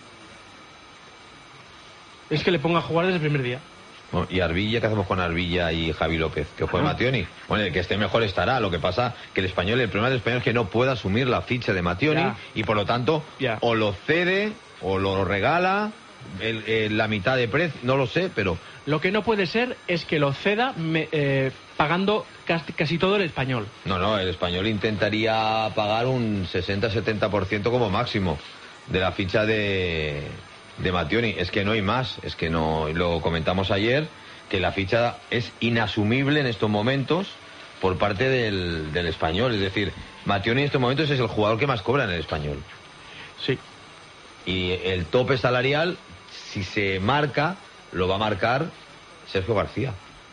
Es que le ponga a jugar desde el primer día. Bueno, ¿y Arbilla? ¿Qué hacemos con Arbilla y Javi López? ¿Que juegue ah. Mattioni? Bueno, el que esté mejor estará. Lo que pasa que el español, el problema del español es que no puede asumir la ficha de Mattioni ya. y por lo tanto ya. o lo cede o lo regala el, el, la mitad de precio, no lo sé, pero... Lo que no puede ser es que lo ceda me, eh, pagando casi, casi todo el español. No, no, el español intentaría pagar un sesenta a setenta por ciento como máximo de la ficha de... de Mattioni. Es que no hay más, es que no, lo comentamos ayer, que la ficha es inasumible en estos momentos por parte del, del español. Es decir, Mattioni en estos momentos es el jugador que más cobra en el español. Sí. Y el tope salarial, si se marca, lo va a marcar Sergio García.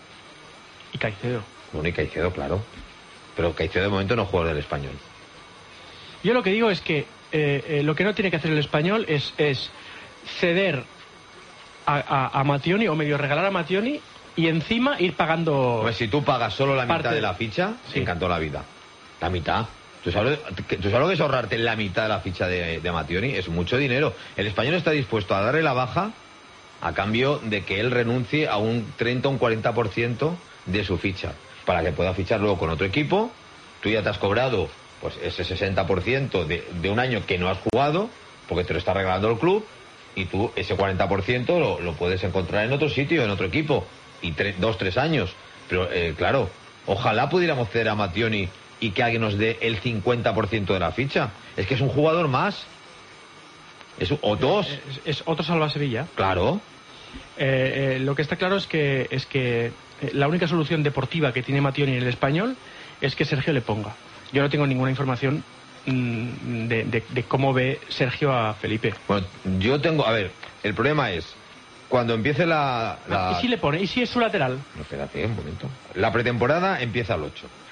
Y Caicedo. Bueno, y Caicedo, claro. Pero Caicedo de momento no es jugador del español. Yo lo que digo es que eh, eh, lo que no tiene que hacer el español es... es ceder a, a, a Mattioni o medio regalar a Mattioni y encima ir pagando. Pues si tú pagas solo la mitad de la ficha, sí. encantó la vida. La mitad. ¿Tú sabes, ¿Tú sabes lo que es ahorrarte la mitad de la ficha de, de Mattioni? Es mucho dinero. El español está dispuesto a darle la baja a cambio de que él renuncie a un treinta o un cuarenta por ciento de su ficha para que pueda fichar luego con otro equipo. Tú ya te has cobrado pues ese sesenta por ciento de, de un año que no has jugado porque te lo está regalando el club. Y tú ese cuarenta por ciento lo, lo puedes encontrar en otro sitio, en otro equipo. Y tre, dos, tres años. Pero, eh, claro, ojalá pudiéramos ceder a Mattioni y que alguien nos dé el cincuenta por ciento de la ficha. Es que es un jugador más. Es un, o dos. Es, es otro Salva Sevilla. Claro. Eh, eh, lo que está claro es que, es que la única solución deportiva que tiene Mattioni en el español es que Sergio le ponga. Yo no tengo ninguna información De, de, de cómo ve Sergio a Felipe. Bueno, yo tengo, a ver, el problema es cuando empiece la, la... ¿Y si le pone? ¿Y si es su lateral? No, espérate un momento. La pretemporada empieza el ocho.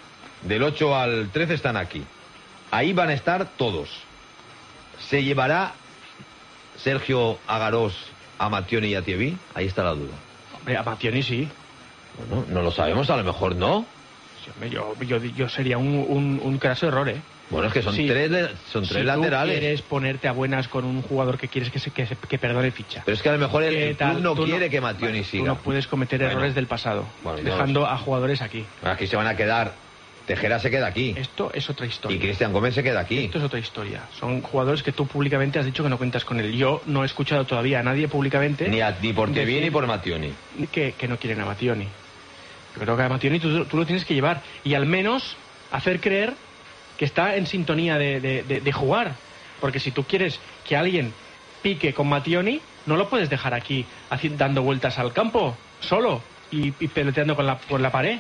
del ocho al trece están aquí. Ahí van a estar todos. ¿Se llevará Sergio Agarós a Mattioni y a Thierry? Ahí está la duda. Hombre, a Mattioni sí. Bueno, no lo sabemos, a lo mejor no. Sí, hombre, yo, yo, yo sería un, un, un craso error, ¿eh? Bueno, es que son Sí. tres, son tres si laterales. tú quieres ponerte a buenas con un jugador que quieres que, se, que, se, que perdone ficha. Pero es que a lo mejor el, ¿Qué el tal? club no Tú quiere que Mattioni bueno, siga. Tú no puedes cometer Bueno. errores del pasado, Bueno, yo dejando no sé. a jugadores aquí. Aquí se van a quedar. Tejera se queda aquí. Esto es otra historia. Y Cristian Gómez se queda aquí. Esto es otra historia. Son jugadores que tú públicamente has dicho que no cuentas con él. Yo no he escuchado todavía a nadie públicamente Ni, a, ni por Thierry decir ni por Mattioni. que, que no quieren a Mattioni. Yo creo que a Mattioni tú, tú lo tienes que llevar y al menos hacer creer que está en sintonía de, de, de, de jugar. Porque si tú quieres que alguien pique con Mattioni, no lo puedes dejar aquí haci- dando vueltas al campo, solo, y, y peloteando con la, con la pared.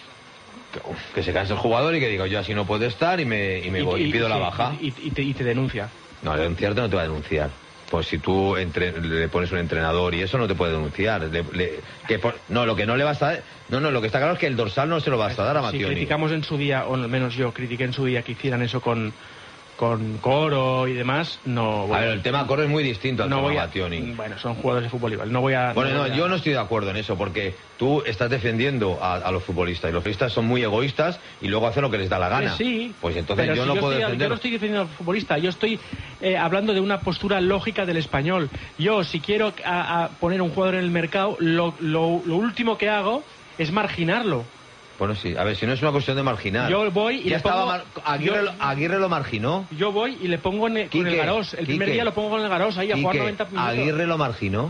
Que se canse el jugador y que diga, yo así no puedo estar y me, y me voy y pido la sí, baja. Y, y te, y te denuncia. No, denunciarte no te va a denunciar. Pues si tú entre- le pones un entrenador y eso no te puede denunciar. Le- le- que por- no, lo que no le vas a dar... No, no, lo que está claro es que el dorsal no se lo vas a dar a Si Mattioni. criticamos en su día, o al menos yo critiqué en su día que hicieran eso con, con Coro y demás, no voy A ver, el tema Coro es muy distinto al no tema voy a, Mattioni. Bueno, son jugadores de fútbol igual. No voy a. Bueno, no, voy a- yo no estoy de acuerdo en eso, porque tú estás defendiendo a, a los futbolistas, y los futbolistas son muy egoístas y luego hacen lo que les da la gana. Eh, sí, Pues entonces pero yo si no yo puedo estoy, defender... Yo no estoy defendiendo al futbolista, yo estoy eh, hablando de una postura lógica del español. Yo, si quiero a, a poner un jugador en el mercado, lo, lo, lo último que hago es marginarlo. Bueno, sí, a ver, si no es una cuestión de marginar. Yo voy y ya le estaba pongo- mar- Aguirre, yo- lo- Aguirre lo marginó. Yo voy y le pongo en el, con el Quique, Garós. El primer Quique, día lo pongo con el Garós ahí a jugar Quique, noventa minutos. Aguirre lo marginó.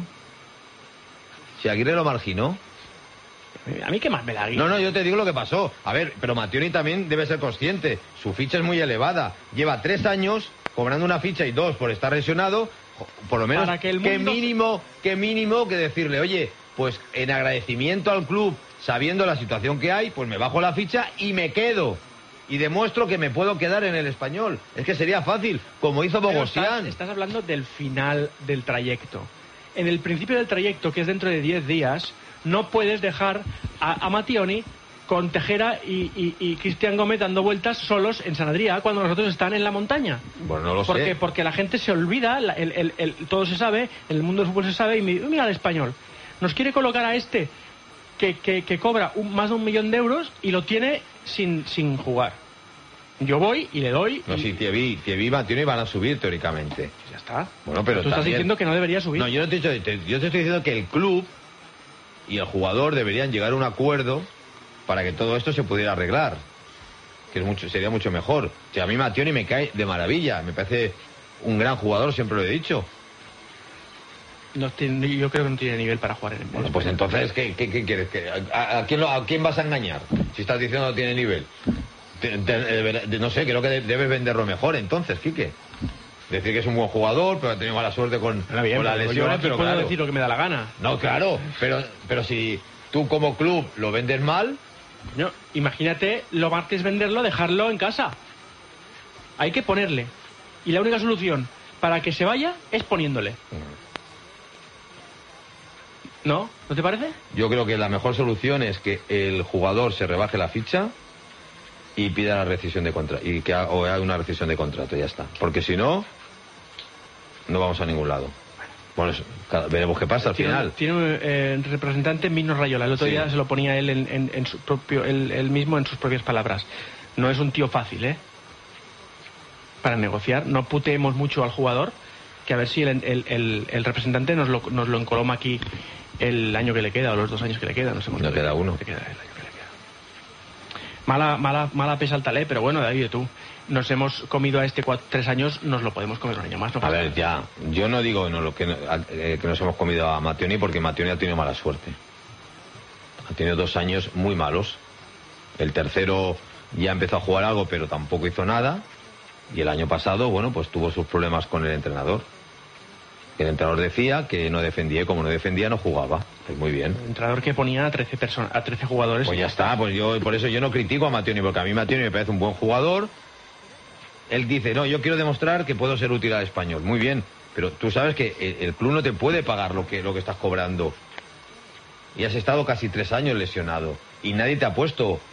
Si Aguirre lo marginó... A mí qué más me da Aguirre. No, no, yo te digo lo que pasó. A ver, pero Mattioni también debe ser consciente. Su ficha es muy elevada. Lleva tres años cobrando una ficha y dos por estar lesionado. Jo, Por lo menos, Para que el qué mundo- mínimo, qué mínimo que decirle, oye, pues en agradecimiento al club, sabiendo la situación que hay, pues me bajo la ficha y me quedo. Y demuestro que me puedo quedar en el Español. Es que sería fácil, como hizo Pero Bogosian. Estás, estás hablando del final del trayecto. En el principio del trayecto, que es dentro de diez días, no puedes dejar a, a Mattioni con Tejera y, y, y Cristian Gómez dando vueltas solos en San Adrià cuando los otros están en la montaña. Bueno, no lo porque, sé. Porque la gente se olvida, la- el, el- el- todo se sabe, en el mundo del fútbol se sabe, y mi- mira al español. Nos quiere colocar a este que, que, que cobra un- más de un millón de euros y lo tiene sin, sin jugar. Yo voy y le doy. No, y si Thierry, Thierry y Mattioni van a subir teóricamente. ya está. Bueno, pero Tú estás también- diciendo que no debería subir. No, yo no te he dicho, te- yo te estoy diciendo que el club y el jugador deberían llegar a un acuerdo para que todo esto se pudiera arreglar. Que es mucho, sería mucho mejor. Si a mí Mattioni me cae de maravilla, me parece un gran jugador, siempre lo he dicho. No tiene- yo creo que no tiene nivel para jugar en el Bueno, pues entonces, ¿qué, qué, qué quieres? ¿Qué- a, a quién lo- ¿A quién vas a engañar? Si estás diciendo que no tiene nivel. Te- te- de- de- no sé, creo que de- debes venderlo mejor entonces, Quique. Decir que es un buen jugador, pero ha tenido mala suerte con, Ahora bien, con las pero yo lesiones, aquí pero puedo claro. decir lo que me da la gana. No, claro, pero, pero si tú como club lo vendes mal, Coño, imagínate lo más que es venderlo, dejarlo en casa. Hay que ponerle. Y la única solución para que se vaya es poniéndole. ¿No? ¿No te parece? yo creo que la mejor solución es que el jugador se rebaje la ficha y pida la rescisión de contrato, y que ha- o haga una rescisión de contrato, ya está. Porque si no, no vamos a ningún lado. Bueno, eso, cada- veremos qué pasa al Tiene, final. tiene un eh, representante Mino Rayola. El otro Sí. día se lo ponía él, en, en- en su propio, él, él mismo en sus propias palabras. No es un tío fácil, ¿eh? Para negociar. No puteemos mucho al jugador, que a ver si el, el- el- el representante nos lo, nos lo encoloma aquí el año que le queda o los dos años que le quedan. No sé cuánto No le queda uno. le queda el año que le queda. Mala, mala, mala pesa al talé, pero bueno, de ahí de tú. Nos hemos comido a este cuatro, tres años, nos lo podemos comer un año más. No A pasa ver, ya, yo no digo no, lo que, no- a- eh, que nos hemos comido a Mattioni, porque Mattioni ha tenido mala suerte. Ha tenido dos años muy malos. El tercero ya empezó a jugar algo, pero tampoco hizo nada. Y el año pasado, bueno, pues tuvo sus problemas con el entrenador. El entrenador decía que no defendía, y como no defendía, no jugaba. Pues muy bien. Un entrenador que ponía a trece, personas, a trece jugadores. Pues ya está, pues yo por eso yo no critico a Mattioni, porque a mí Mattioni me parece un buen jugador. Él dice, no, yo quiero demostrar que puedo ser útil al español. Muy bien, pero tú sabes que el, el club no te puede pagar lo que, lo que estás cobrando. Y has estado casi tres años lesionado. Y nadie te ha puesto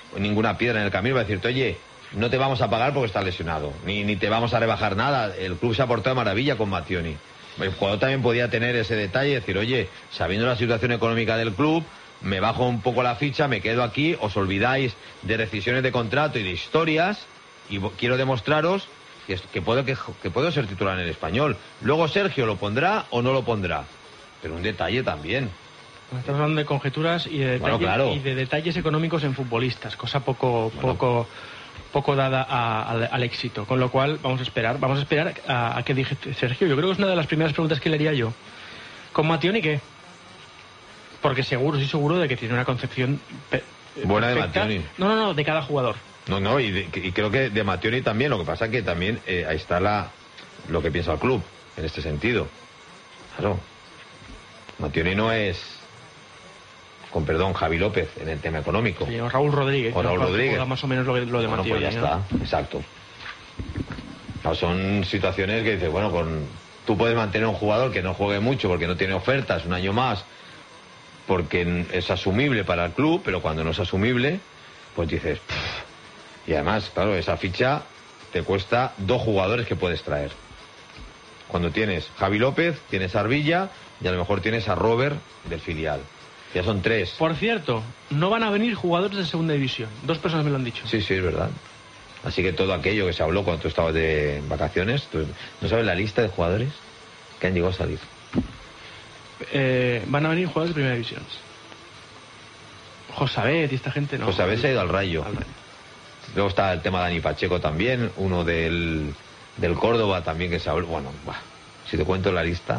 ninguna piedra en el camino, va a decirte, oye, no te vamos a pagar porque estás lesionado, ni, ni te vamos a rebajar nada. El club se ha portado de maravilla con Mattioni. El jugador también podía tener ese detalle y decir, oye, sabiendo la situación económica del club, me bajo un poco la ficha, me quedo aquí, os olvidáis de rescisiones de contrato y de historias, y quiero demostraros que, que, puedo, que, que puedo ser titular en el Español. Luego Sergio lo pondrá o no lo pondrá, pero un detalle también. Estamos hablando de conjeturas y de detalles, bueno, claro. y de detalles económicos en futbolistas, cosa poco bueno. poco poco dada a, al, al éxito, con lo cual vamos a esperar, vamos a esperar a, a que dije Sergio. Yo creo que es una de las primeras preguntas que le haría yo. ¿Con Mattioni qué? Porque seguro, estoy seguro de que tiene una concepción pe buena perfecta. de Mattioni. No, no, no, de cada jugador. No, no, y, de, y creo que de Mattioni también. Lo que pasa que también eh, ahí está la lo que piensa el club en este sentido. Claro, Mattioni no es, con perdón, Javi López en el tema económico. Sí, o Raúl Rodríguez. O Raúl Rodríguez. Más o menos lo, lo de bueno, Mattioni. Pues ya ¿no? está, exacto. No, son situaciones que dices, bueno, con tú puedes mantener un jugador que no juegue mucho porque no tiene ofertas un año más, porque es asumible para el club, pero cuando no es asumible, pues dices, pff. Y además, claro, esa ficha te cuesta dos jugadores que puedes traer. Cuando tienes Javi López, tienes a Arvilla y a lo mejor tienes a Robert del filial. Ya son tres. Por cierto, no van a venir jugadores de segunda división. Dos personas me lo han dicho. Sí, sí, es verdad. Así que todo aquello que se habló cuando tú estabas de vacaciones, ¿tú no sabes la lista de jugadores que han llegado a salir? Eh, van a venir jugadores de primera división. Josabet y esta gente no. Josabet se ha ido al Rayo. al Rayo. Luego está el tema de Dani Pacheco también, uno del, del Córdoba también que se habló. Bueno, bah, si te cuento la lista...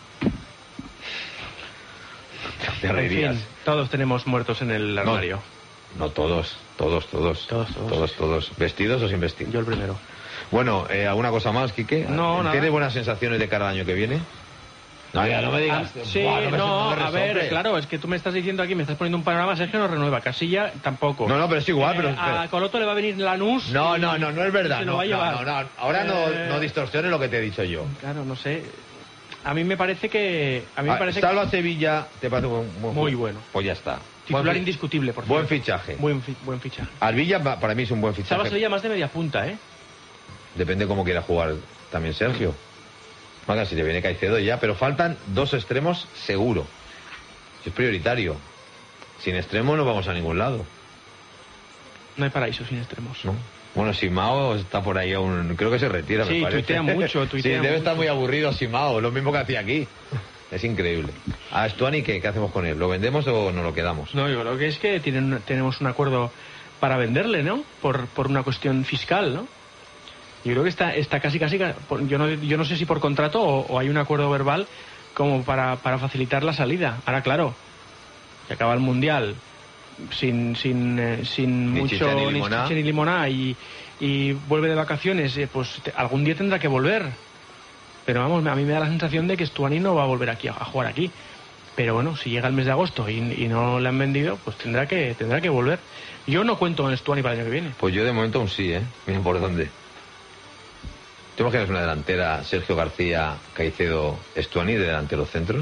Te reirías. En fin, todos tenemos muertos en el armario. No, no todos, todos, todos. Todos, todos. Todos, todos. ¿Vestidos o sin vestir? Yo el primero. Bueno, eh, ¿alguna cosa más, Quique? No, nada. ¿Tienes buenas sensaciones de cara al año que viene? No, ya no me digas. Ah, sí, Buah, no, me- no, no me a ver, resoples. claro, es que tú me estás diciendo aquí, me estás poniendo un panorama, Sergio no renueva, Casilla tampoco. No, no, pero es igual, pero... Eh, pero- a Coloto le va a venir Lanús. No, y- no, no, no es verdad. se lo No, va a no, llevar. no, no. Ahora no, Eh, no distorsiones lo que te he dicho yo. Claro, no sé. A mí me parece que... A mí me Ah, parece Salva que... Sevilla, ¿te parece buen, buen- Muy bueno. Pues ya está. Titular Buen fi- indiscutible, por Buen cierto. fichaje. Buen, fi- buen fichaje. Arvilla pa- para mí es un buen Salva fichaje. Sevilla más de media punta, ¿eh? Depende cómo quiera jugar también Sergio. Venga, si le viene Caicedo ya, pero faltan dos extremos seguro. Es prioritario. Sin extremo no vamos a ningún lado, No hay paraíso sin extremos. ¿no? Bueno, Simao está por ahí aún, creo que se retira, Sí, me parece. tuitea mucho, sí, tuitea debe mucho. estar muy aburrido Simao, lo mismo que hacía aquí. Es increíble. A Stuani, ¿qué, ¿qué hacemos con él? ¿Lo vendemos o no lo quedamos? No, yo creo que es que tienen, tenemos un acuerdo para venderle, ¿no? Por, por una cuestión fiscal, ¿no? Yo creo que está, está casi, casi... por- Yo no, yo no sé si por contrato o, o hay un acuerdo verbal como para, para facilitar la salida. Ahora, claro, que acaba el Mundial sin, sin, eh, sin Ni mucho... chicha ni limoná. chicha ni limoná y, y vuelve de vacaciones, eh, pues te- algún día tendrá que volver. Pero vamos, a mí me da la sensación de que Stuani no va a volver aquí a, a jugar aquí. Pero bueno, si llega el mes de agosto y, y no le han vendido, pues tendrá que tendrá que volver. Yo no cuento con Stuani para el año que viene. Pues yo de momento aún sí, ¿eh? Miren por dónde. ¿Te imaginas una delantera, Sergio García, Caicedo, Stuani de delanteros centros?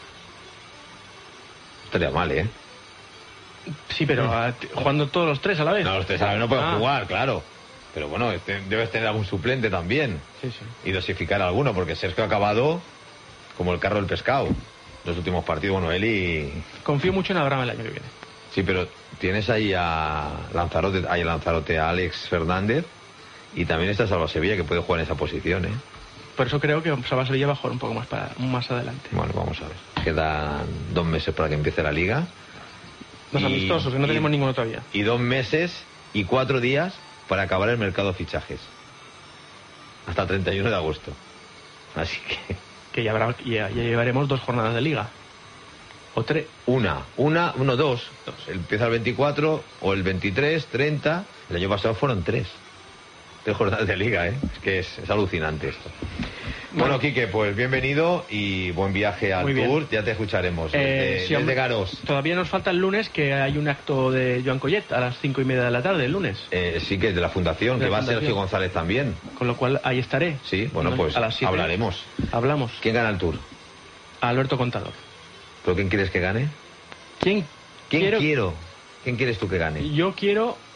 Estaría mal, ¿eh? Sí, pero a- t- jugando todos los tres a la vez. No, los tres a la vez no pueden Ah. jugar, claro. Pero bueno, este- debes tener algún suplente también. Sí, sí. Y dosificar alguno, porque Sergio ha acabado como el carro del pescado. Los últimos partidos, bueno, él y... Confío mucho en Abraham el año que viene. Sí, pero tienes ahí a Lanzarote, hay a Lanzarote, a Alex Fernández, y también está Salva Sevilla, que puede jugar en esa posición, ¿eh? Por eso creo que Salva Sevilla va a jugar un poco más para más adelante. Bueno, vamos a ver. Quedan dos meses para que empiece la liga. Los Y- amistosos, que no y- tenemos ninguno todavía. Y dos meses y cuatro días para acabar el mercado de fichajes. Hasta el treinta y uno de agosto. Así que... Que ya, habrá, ya, ya llevaremos dos jornadas de liga. O tres. Una, una, uno, dos. Empieza el veinticuatro o el veintitrés, treinta. El año pasado fueron tres. Tres jornadas de liga, ¿eh? Es que es, es alucinante esto. Bueno, Bueno. Quique, pues bienvenido y buen viaje al Muy bien. tour. Ya te escucharemos. Eh, desde, sí, desde hombre. Garós. Todavía nos falta el lunes, que hay un acto de Joan Collet a las cinco y media de la tarde, el lunes. Eh, sí, que es de la Fundación, De que la va Fundación. Sergio González también. Con lo cual ahí estaré. Sí, bueno, ¿No? pues A las siete hablaremos. Hablamos. ¿Quién gana el tour? Alberto Contador. ¿Pero quién quieres que gane? ¿Quién ¿Quién quiero? quiero? ¿Quién quieres tú que gane? Yo quiero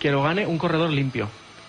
que lo gane un corredor limpio.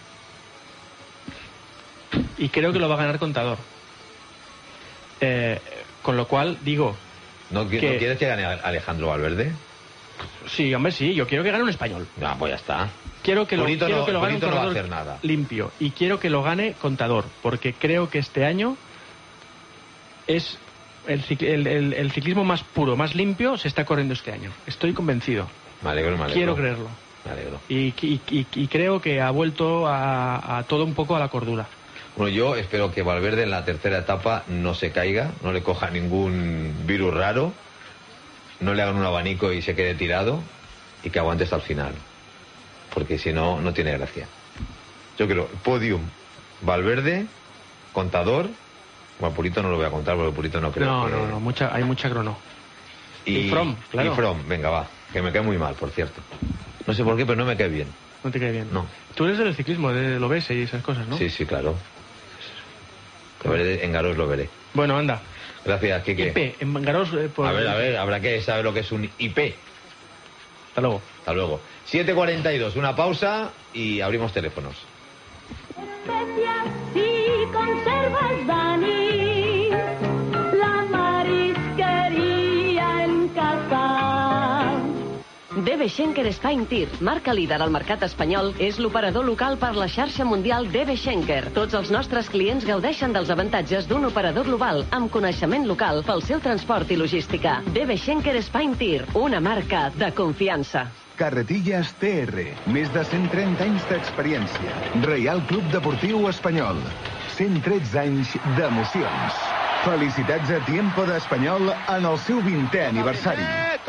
Y creo que lo va a ganar Contador. Eh, con lo cual, digo... ¿No, que, ¿No quieres que gane Alejandro Valverde? Sí, hombre, sí. Yo quiero que gane un español. Ah, pues ya está. Quiero que lo, quiero no, que lo gane un no corredor va a hacer nada. limpio. Y quiero que lo gane Contador. Porque creo que este año es el, el, el, el ciclismo más puro, más limpio se está corriendo este año. Estoy convencido. Me alegro, me alegro. Quiero creerlo. Me alegro. Y, y, y, y creo que ha vuelto a, a todo un poco a la cordura. Bueno, yo espero que Valverde en la tercera etapa no se caiga, no le coja ningún virus raro, no le hagan un abanico y se quede tirado y que aguante hasta el final. Porque si no, no tiene gracia. Yo creo, podium, Valverde, Contador. Bueno, Purito no lo voy a contar porque Purito no creo No, que... no, no, mucha, hay mucha crono. Y, y Fromm, claro. Y Fromm, venga, va, que me cae muy mal, por cierto. No sé por qué, pero no me cae bien. No te cae bien. No. Tú eres del ciclismo, de lo ves y esas cosas, ¿no? Sí, sí, claro. A ver, en Garós lo veré. Bueno, anda. Gracias, Quique. I P, en Garós... Eh, por... A ver, a ver, habrá que saber lo que es un I P. Hasta luego. Hasta luego. siete cuarenta y dos, una pausa y abrimos teléfonos. Especias si conservas, Dani, la marisqueria en casa. D B Schenker Spine Tir, marca líder al mercat espanyol, és l'operador local per la xarxa mundial D B Schenker. Tots els nostres clients gaudeixen dels avantatges d'un operador global amb coneixement local pel seu transport i logística. D B Schenker Spine Tir, una marca de confiança. Carretillas T R, més de cent trenta anys d'experiència. Reial Club Deportiu Espanyol, cent tretze anys d'emocions. Felicitats a Tiempo d'Espanyol en el seu vintè aniversari.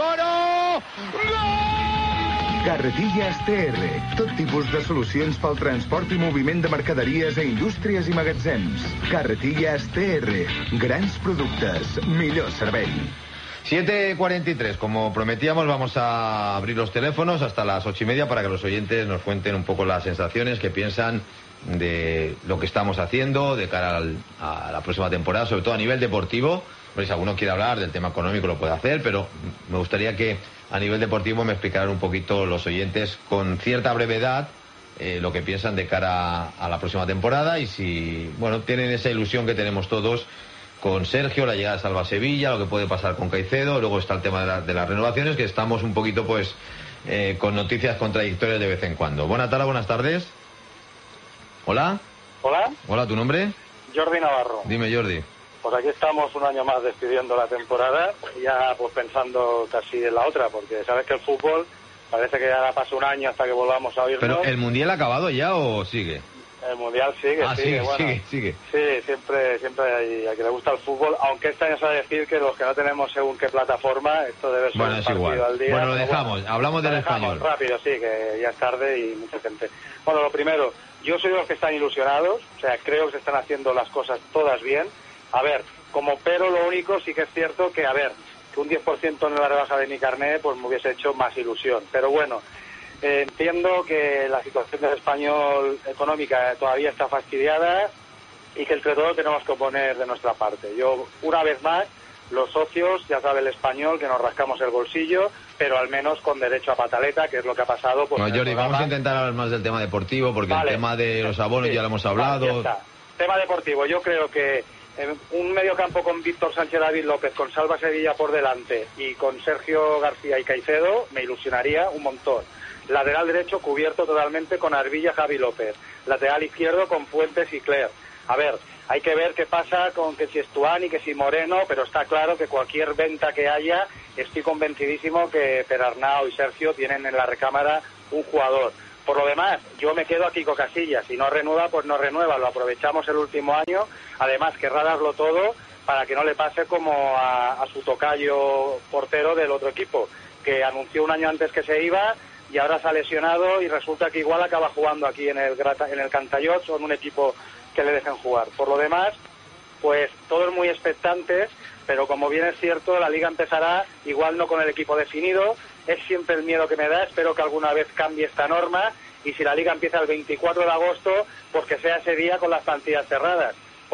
Carretillas T R, tot tipus de solucions pel transport i moviment de mercaderies a indústries i magatzems. Carretillas T R, grans productes, millor servei. siete cuarenta y tres, como prometíamos, vamos a abrir los teléfonos hasta las ocho y media para que los oyentes nos cuenten un poco las sensaciones que piensan de lo que estamos haciendo de cara al, a la próxima temporada, sobre todo a nivel deportivo. Pues si alguno quiere hablar del tema económico lo puede hacer, pero me gustaría que a nivel deportivo me explicaran un poquito los oyentes con cierta brevedad eh, lo que piensan de cara a la próxima temporada y si, bueno, tienen esa ilusión que tenemos todos con Sergio, la llegada de Salva Sevilla, lo que puede pasar con Caicedo. Luego está el tema de, la, de las renovaciones, que estamos un poquito pues eh, con noticias contradictorias de vez en cuando. Buenas tardes, buenas tardes. Hola. Hola. Hola, ¿tu nombre? Jordi Navarro. Dime, Jordi. Pues aquí estamos un año más despidiendo la temporada, ya pues pensando casi en la otra, porque sabes que el fútbol parece que ya pasa un año hasta que volvamos a oírnos. ¿Pero el Mundial ha acabado ya o sigue? El Mundial sigue, ah, sigue, sigue, bueno. sigue, sigue. Sí, siempre, siempre hay a que le gusta el fútbol, aunque este año se va a decir que los que no tenemos según qué plataforma, esto debe ser bueno, un es partido igual. al día. Bueno, lo dejamos, bueno, hablamos lo del dejamos español. Rápido, sí, que ya es tarde y mucha gente. Bueno, lo primero, yo soy de los que están ilusionados, o sea, creo que se están haciendo las cosas todas bien. A ver, como pero lo único sí que es cierto que, a ver, que un diez por ciento en la rebaja de mi carnet pues me hubiese hecho más ilusión. Pero bueno, eh, entiendo que la situación del español económica todavía está fastidiada y que entre todos tenemos que poner de nuestra parte. Yo, una vez más, los socios, ya sabe el español, que nos rascamos el bolsillo, pero al menos con derecho a pataleta, que es lo que ha pasado. Pues, bueno, Jordi, vamos a intentar hablar más del tema deportivo, porque vale. El tema de los abonos sí, ya lo hemos hablado. Vale, ya está. Tema deportivo, yo creo que un mediocampo con Víctor Sánchez, David López, con Salva Sevilla por delante y con Sergio García y Caicedo me ilusionaría un montón. Lateral derecho cubierto totalmente con Arbilla, Javi López. Lateral izquierdo con Fuentes y Cler. A ver, hay que ver qué pasa con que si Estuani, que si Moreno, pero está claro que cualquier venta que haya, estoy convencidísimo que Perarnau y Sergio tienen en la recámara un jugador. Por lo demás, yo me quedo aquí con Casillas. Si no renueva, pues no renueva. Lo aprovechamos el último año. Además, querrá darlo todo para que no le pase como a, a su tocayo portero del otro equipo, que anunció un año antes que se iba y ahora se ha lesionado y resulta que igual acaba jugando aquí en el, en el Cantallots o en un equipo que le dejen jugar. Por lo demás, pues todo es muy expectante, pero como bien es cierto, la Liga empezará igual no con el equipo definido. Es siempre el miedo que me da, espero que alguna vez cambie esta norma y si la Liga empieza el veinticuatro de agosto, pues que sea ese día con las plantillas cerradas,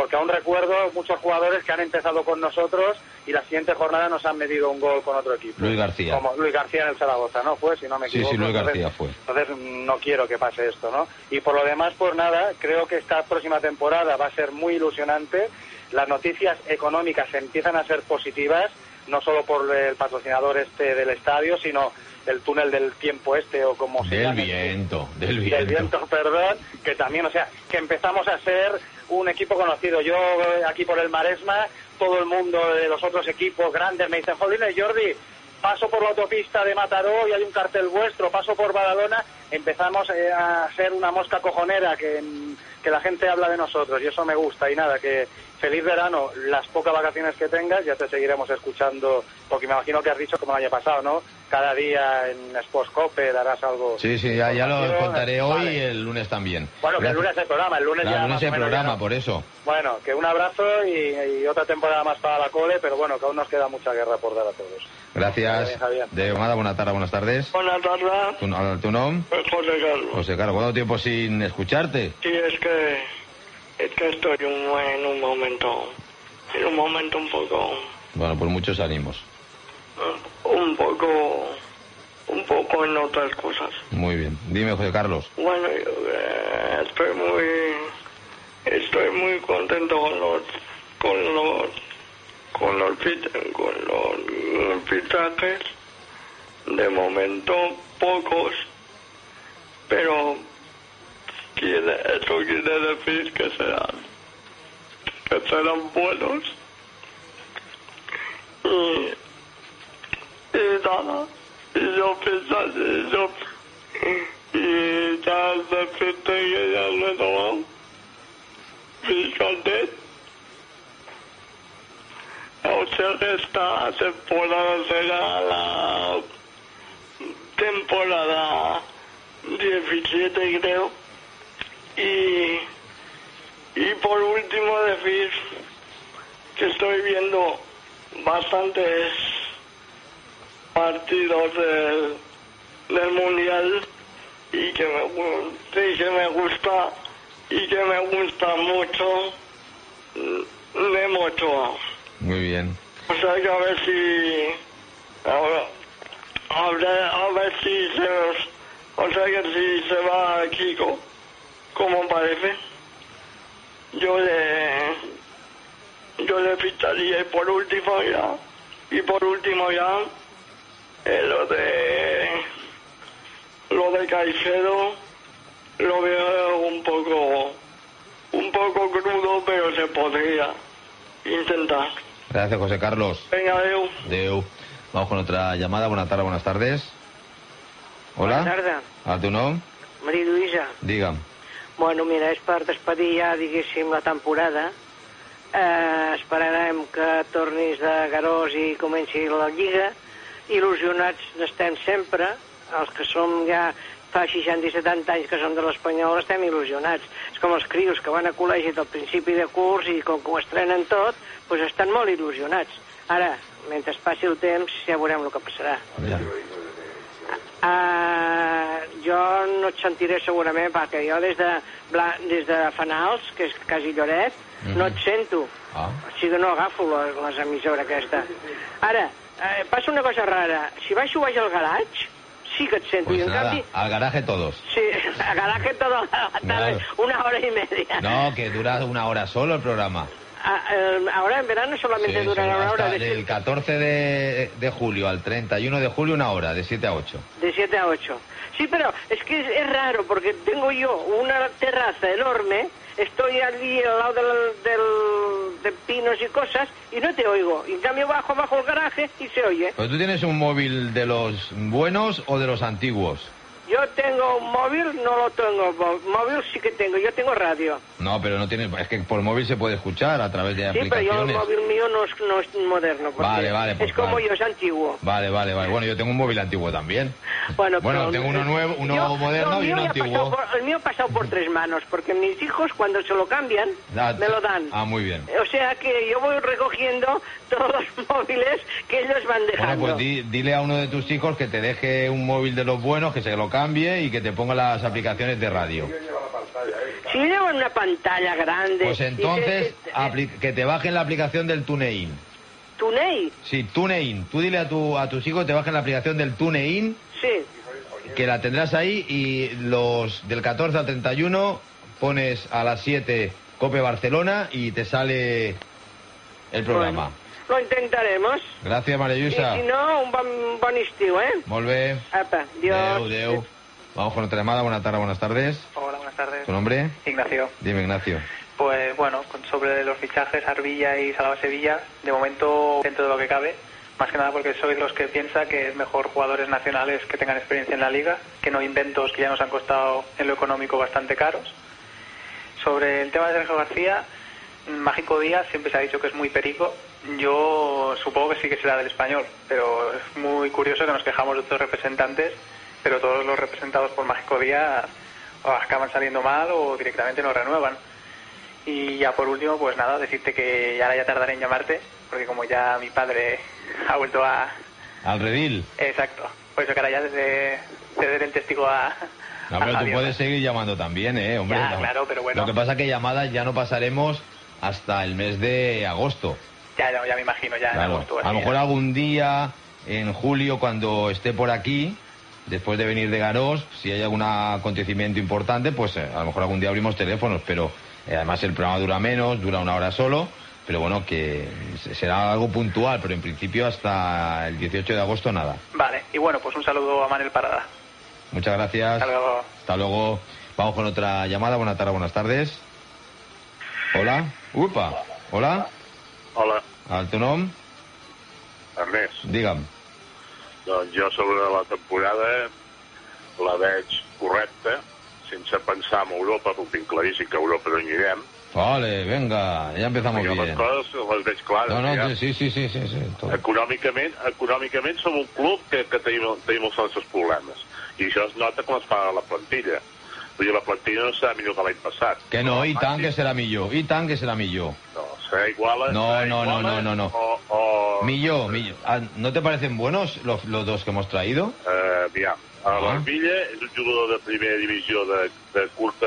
porque aún recuerdo muchos jugadores que han empezado con nosotros y la siguiente jornada nos han medido un gol con otro equipo. Luis García. Como Luis García en el Zaragoza, ¿no? Fue, si no me equivoco. Sí, sí, Luis García entonces, fue. Entonces no quiero que pase esto, ¿no? Y por lo demás, pues nada, creo que esta próxima temporada va a ser muy ilusionante. Las noticias económicas empiezan a ser positivas, no solo por el patrocinador este del estadio, sino el túnel del tiempo este, o como se llama. Del viento, del viento. Del viento, perdón, que también, o sea, que empezamos a ser un equipo conocido. Yo aquí por el Maresma, todo el mundo de los otros equipos grandes me dicen, jolines, Jordi, paso por la autopista de Mataró y hay un cartel vuestro, paso por Badalona, empezamos eh, a ser una mosca cojonera, que, que la gente habla de nosotros, y eso me gusta. Y nada, que feliz verano, las pocas vacaciones que tengas, ya te seguiremos escuchando, porque me imagino que has dicho como el año pasado, ¿no? Cada día en Sports Cope darás algo. Sí, sí, ya, ya lo contaré hoy vale. y el lunes también. Bueno, que Gracias. el lunes hay programa, el lunes Claro, ya el lunes más hay o menos programa, ya no. por eso. Bueno, que un abrazo y, y otra temporada más para la cole, pero bueno, que aún nos queda mucha guerra por dar a todos. Gracias. Bien, Javier. De nada, buenas tardes, buenas tardes. Buenas tardes, ¿Tu, tu nombre? José Carlos. José Carlos, ¿cuánto tiempo sin escucharte? Sí, es que, es que estoy un, en un momento, en un momento un poco, Bueno, pues muchos ánimos. un poco, un poco en otras cosas. Muy bien. Dime, José Carlos. Bueno, yo eh, estoy muy, estoy muy contento con los, con los, con los, fit- con los fichajes. De momento pocos, pero quiere, eso quiere decir que serán, que serán buenos. Y, y nada, y yo pienso, y yo, y ya decirte que ya lo he tomado, mi carnet. O sea que esta temporada será la temporada diecisiete, creo. Y, y por último decir que estoy viendo bastantes partidos del, del Mundial y que me, gu- y que me gusta y que me gusta mucho Memo Ochoa. Muy bien. O sea que a ver si ahora a ver, a ver si se o sea que si se va Kiko, como parece, yo le yo le ficharía. Y por último ya y por último ya eh, lo de lo de Caicedo lo veo un poco un poco crudo, pero se podría intentar. Gracias, José Carlos. Venga, adeu. Deu. Vamos con otra llamada. Buenas tardes, buenas tardes. Hola. Bona tarda. El teu nom? Maria Lluïsa. Digue'm. Bueno, mira, és per despedir ja, diguéssim, la temporada. Eh, esperarem que tornis de Garós i comenci la Lliga. Il·lusionats n'estem sempre. Els que som ja fa seixanta i setanta anys que som de l'Espanyol estem il·lusionats. És com els crios que van a col·legi del principi de curs i com que ho estrenen tot, doncs estan molt il·lusionats. Ara, mentre passi el temps, ja veurem el que passarà. Ja. Uh, jo no et sentiré segurament, perquè jo des de, Bla, des de Fanals, que és quasi Lloret, mm-hmm. no et sento. Ah. O sigui, no agafo les, les emissores aquesta. Ara, eh, passa una cosa rara. Si baixo baix al garatge, sí que et sento. Pues I en nada, canvi, al garaje todos. sí, al garaje toda la tarde, Claro. una hora y media. No, que dura una hora solo el programa. Ah, eh, ahora en verano solamente Sí, durará sí, una hora. hasta De, del catorce de, de julio al treinta y uno de julio una hora, de siete a ocho. de siete a ocho. Sí, pero es que es, es raro, porque tengo yo una terraza enorme, estoy allí al lado del, del, de pinos y cosas, y no te oigo. Y en cambio bajo, bajo el garaje y se oye. ¿Pero tú tienes un móvil de los buenos o de los antiguos? Yo tengo un móvil, no lo tengo. Móvil sí que tengo, yo tengo radio. No, pero no tienes... Es que por móvil se puede escuchar a través de Sí, pero yo el aplicaciones. móvil mío no es, no es moderno. porque Vale, vale, pues es como vale. yo, es antiguo. Vale, vale, vale. Bueno, yo tengo un móvil antiguo también. Bueno, Bueno, pero- tengo uno nuevo, uno Yo- moderno yo, y el uno mío ya ha antiguo. pasado por- el mío ha pasado por tres manos, porque mis hijos cuando se lo cambian, Ah, me lo dan. Ah, muy bien. O sea que yo voy recogiendo todos los móviles que ellos van Bueno, dejando. pues di- dile a uno de tus hijos que te deje un móvil de los buenos, que se lo cambie cambie y que te ponga las aplicaciones de radio. Si llevan una pantalla grande... Pues entonces, apli- que te bajen la aplicación del TuneIn. ¿TuneIn? Sí, TuneIn. Tú dile a, tu, a tus hijos que te bajen la aplicación del TuneIn, Sí. que la tendrás ahí, y los del catorce al treinta y uno pones a las siete Cope Barcelona y te sale el programa. Lo intentaremos. Gràcies, Maria Lluïsa. I si no, un bon, bon estiu, ¿eh? Molt bé. Apa, Dios. Adeu, adeu. Vamos con otra llamada. Buenas tardes, buenas tardes. Hola, buenas tardes. ¿Tu nombre? Ignacio. Dime, Ignacio. Pues bueno, con- sobre los fichajes Arbilla y Salva Sevilla, de momento dentro de lo que cabe, más que nada porque sois los que piensa que es mejor jugadores nacionales que tengan experiencia en la liga, que no inventos que ya nos han costado en lo económico bastante caros. Sobre el tema de Sergio García, Mágico Díaz siempre se ha dicho que es muy perico. Yo supongo que sí que será del Español, pero es muy curioso que nos quejamos de otros representantes, pero todos los representados por Mágico Díaz o acaban saliendo mal o directamente no renuevan. Y ya por último, pues nada, decirte que ahora ya tardaré en llamarte, porque como ya mi padre ha vuelto a... Al redil. Exacto, por eso que ahora ya desde ceder el testigo a... No, a pero tú Javier. puedes seguir llamando también, ¿eh, hombre? Ya, No. claro, pero bueno. Lo que pasa es que llamadas ya no pasaremos hasta el mes de agosto. Ya, ya, ya me imagino, ya en Claro. agosto, A así lo mejor ya. algún día, en julio, cuando esté por aquí, después de venir de Garós, si hay algún acontecimiento importante, pues eh, a lo mejor algún día abrimos teléfonos, pero eh, además el programa dura menos, dura una hora solo, pero bueno, que se- será algo puntual, pero en principio hasta el dieciocho de agosto nada. Vale, y bueno, pues un saludo a Manel Parada. Muchas gracias. Hasta luego. Hasta luego. Vamos con otra llamada. Buenas tardes, buenas tardes. Hola. Upa. Hola. Hola, El teu nom? Ernest. Digue'm. Doncs jo sobre la temporada la veig correcta, sense pensar en Europa, perquè tinc claríssim que a Europa no hi anirem. Vale, venga, ya empezamos Jo les bien. coses les veig clares. No, no, ja. sí, sí, sí, sí, sí. todo. Econòmicament, econòmicament som un club que, que tenim, tenim els nostres problemes. I això es nota quan es fa la plantilla. Vull dir, la plantilla no serà millor que l'any passat. Que no, y tan que será millor, y tan que será millor. No, serà igual a... No, serà no, no, igual no, a- no, no. O, o, Millor, millor. Ah, ¿no te parecen buenos los, los dos que hemos traído? Eh, aviam, Ah. l'Arbilla és un jugador de primera divisió de, de, curta,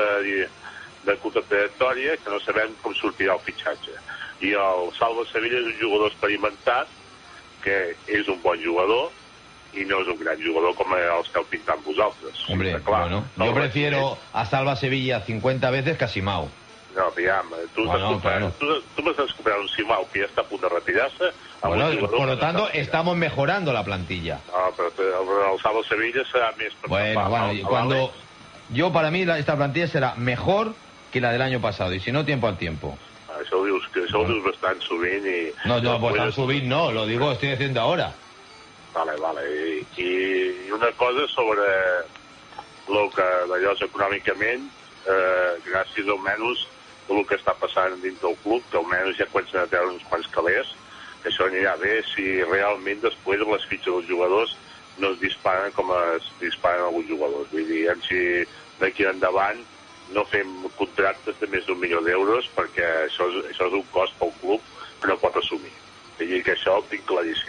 de curta trajectòria que no sabem com sortirà el fitxatge. I el Salva Sevilla és un jugador experimentat que és un bon jugador i no és un gran jugador com els que heu pintat vosaltres. Hombre, Està clar. bueno, No, yo prefiero a Salva Sevilla cincuenta veces que a Simao. No, aviam, tu, Bueno, t'has comprat, claro. tu, tu m'estàs comprant un Simau que ja està a punt de retirar-se. amb Bueno, un jugador por lo que tanto, no està- estamos mejorando la plantilla. No, però el, el Salva Sevilla serà més... per Bueno, tapar bueno, el- y el cuando Alex. yo para mí la- esta plantilla será mejor que la del año pasado, y si no, tiempo al tiempo. Això ho dius, que això ho dius bastant sovint i... No, no, pues Vull tan dir- subir no, lo digo, estoy diciendo ahora. Vale, vale. I, i una cosa sobre el que d'allò és econòmicament, eh, gràcies almenys a el que està passant dins del club, que almenys ja comencen a treure uns quants calés, que això anirà bé si realment després les fitxes dels jugadors no es disparen com es disparen alguns jugadors. Vull dir, si d'aquí endavant no fem contractes de més d'un milió d'euros perquè això és, això és un cost pel club que no pot assumir. Vull dir que això ho tinc claríssim.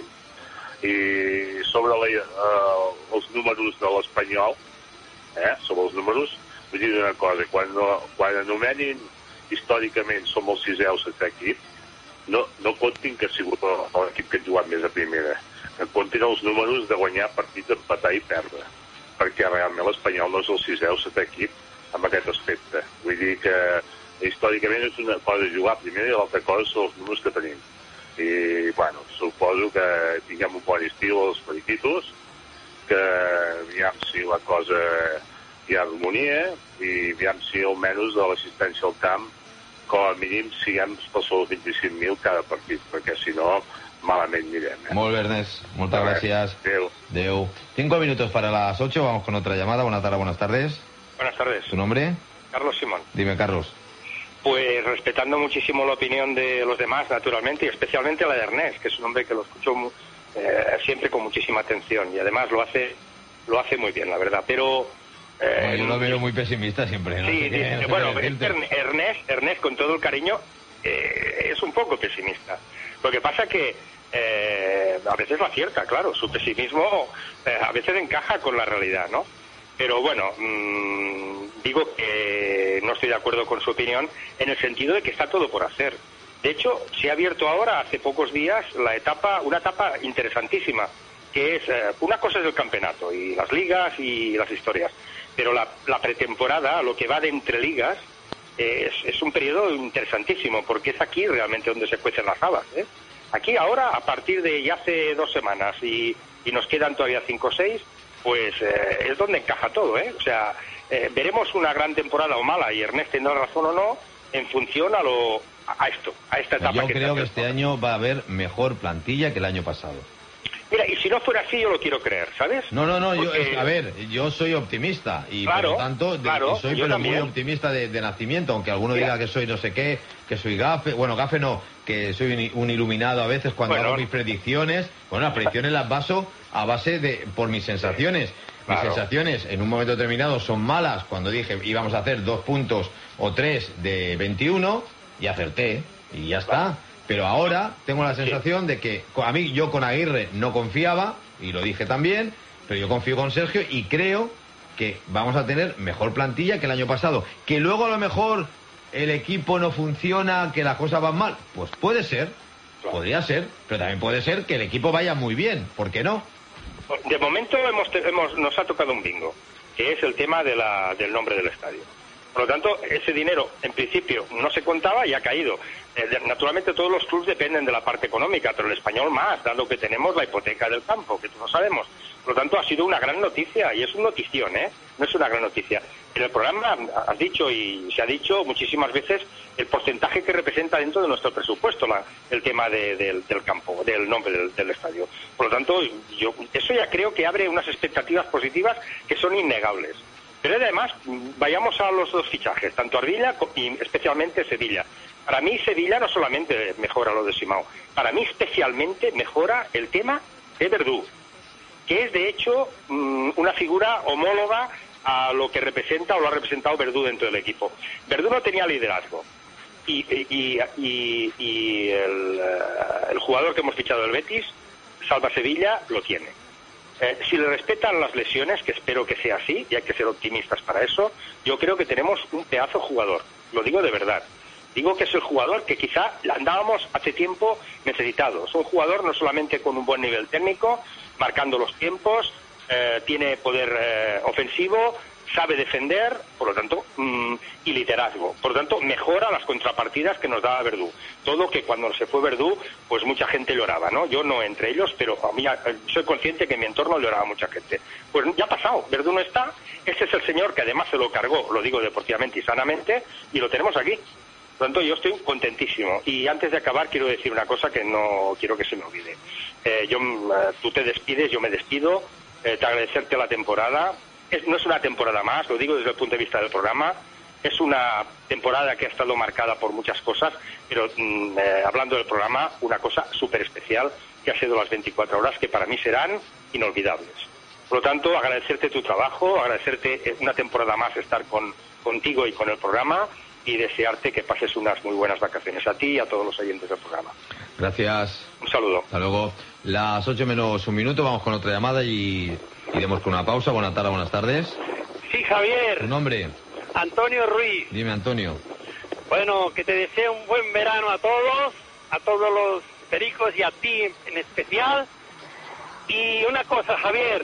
I sobre la, eh, els números de l'Espanyol, eh, sobre els números, vull dir una cosa, quan, no, quan anomenin històricament som el sisè o setè equip, no, no comptin que ha sigut l'equip que ha jugat més a primera, que comptin els números de guanyar partits, empatar i perdre, perquè realment l'Espanyol no és el sisè o setè equip amb aquest aspecte. Vull dir que històricament és una cosa jugar a primera i l'altra cosa són els números que tenim. I, bueno, suposo que tinguem un bon estiu als periquitos, que aviam si la cosa hi ha harmonia i aviam si almenys de l'assistència al camp com a mínim siguem per sobre vint-i-cinc mil cada partit, perquè si no malament mirem. Eh? Molt bé, Ernest, muchas gracias. Adeu. Deu. Cinco minutos para las ocho, vamos con otra llamada. Buenas tardes, buenas tardes. Buenas tardes. ¿Tu nombre? Carlos Simón. Dime, Carlos. Pues respetando muchísimo la opinión de los demás, naturalmente, y especialmente la de Ernest, que es un hombre que lo escucho mu- eh, siempre con muchísima atención y además lo hace lo hace muy bien, la verdad. Pero eh, Bueno, yo lo veo muy pesimista siempre, ¿no? sí, sé qué- sí, no sé bueno, qué decirte. Ern- Ernest, Ernest, con todo el cariño, eh, es un poco pesimista. Lo que pasa que eh, a veces lo acierta, claro, su pesimismo eh, a veces encaja con la realidad, ¿no? Pero bueno, mmm, digo que no estoy de acuerdo con su opinión en el sentido de que está todo por hacer. De hecho, se ha abierto ahora, hace pocos días, la etapa, una etapa interesantísima, que es, eh, una cosa es el campeonato y las ligas y las historias, pero la, la pretemporada, lo que va de entre ligas, eh, es, es un periodo interesantísimo, porque es aquí realmente donde se cuecen las habas, ¿eh? Aquí ahora, a partir de ya hace dos semanas y, y nos quedan todavía cinco o seis, pues eh, es donde encaja todo, ¿eh? O sea, eh, veremos una gran temporada o mala, y Ernest tendrá razón o no, en función a lo a esto, a esta etapa. Yo que creo que este año va a haber mejor plantilla que el año pasado. Mira, y si no fuera así, yo lo quiero creer, ¿sabes? No, no, no, Porque... yo, a ver, yo soy optimista y claro, por lo tanto de, claro, soy yo pero también. muy optimista de, de nacimiento, aunque alguno Mira. diga que soy no sé qué, que soy gafe, bueno, gafe no, que soy un, un iluminado a veces cuando Bueno. hago mis predicciones. Bueno, las predicciones las baso a base de por mis sensaciones. Mis Claro. sensaciones en un momento determinado son malas cuando dije íbamos a hacer dos puntos o tres de veintiuno y acerté y ya está. Pero ahora tengo la sensación de que a mí yo con Aguirre no confiaba y lo dije también, pero yo confío con Sergio y creo que vamos a tener mejor plantilla que el año pasado. Que luego a lo mejor el equipo no funciona, que las cosas van mal, pues puede ser, podría ser, pero también puede ser que el equipo vaya muy bien, ¿por qué no? De momento hemos, hemos, nos ha tocado un bingo, que es el tema de la, del nombre del estadio. Por lo tanto, ese dinero, en principio, no se contaba y ha caído. Eh, de, naturalmente, todos los clubes dependen de la parte económica, pero el Español más, dado que tenemos la hipoteca del campo, que todos sabemos. Por lo tanto, ha sido una gran noticia, y es una notición, ¿eh? No es una gran noticia. En el programa has dicho, y se ha dicho muchísimas veces, el porcentaje que representa dentro de nuestro presupuesto la, el tema de, de, del campo, del nombre del, del estadio. Por lo tanto, yo eso ya creo que abre unas expectativas positivas que son innegables. Pero además, vayamos a los dos fichajes, tanto Ardilla y especialmente Sevilla. Para mí Sevilla no solamente mejora lo de Simao, para mí especialmente mejora el tema de Verdú, que es de hecho una figura homóloga a lo que representa o lo ha representado Verdú dentro del equipo. Verdú no tenía liderazgo y, y, y, y el, el jugador que hemos fichado del Betis, Salva Sevilla, lo tiene. Eh, si le respetan las lesiones, que espero que sea así, y hay que ser optimistas para eso, yo creo que tenemos un pedazo jugador, lo digo de verdad. Digo que es el jugador que quizá andábamos hace tiempo necesitados. Un jugador no solamente con un buen nivel técnico, marcando los tiempos, eh, tiene poder eh, ofensivo, sabe defender, por lo tanto, mmm, y liderazgo. Por lo tanto, mejora las contrapartidas que nos daba Verdú. Todo que cuando se fue Verdú, pues mucha gente lloraba, ¿no? Yo no entre ellos, pero a mí soy consciente que en mi entorno lloraba mucha gente. Pues ya ha pasado, Verdú no está, este es el señor que además se lo cargó, lo digo deportivamente y sanamente, y lo tenemos aquí. Por lo tanto, yo estoy contentísimo. Y antes de acabar, quiero decir una cosa que no quiero que se me olvide. Eh, yo, eh, tú te despides, yo me despido, eh, te agradecerte la temporada. Es, no es una temporada más, lo digo desde el punto de vista del programa, es una temporada que ha estado marcada por muchas cosas, pero mm, eh, hablando del programa, una cosa súper especial que ha sido las veinticuatro horas, que para mí serán inolvidables. Por lo tanto, agradecerte tu trabajo, agradecerte una temporada más estar con, contigo y con el programa, y desearte que pases unas muy buenas vacaciones a ti y a todos los oyentes del programa. Gracias. Un saludo. Hasta luego. Las ocho menos un minuto, vamos con otra llamada y iremos con una pausa. Buenas tardes, buenas tardes. Sí, Javier. ¿Tu nombre? Antonio Ruiz. Dime, Antonio. Bueno, que te deseo un buen verano a todos, a todos los pericos y a ti en especial. Y una cosa, Javier,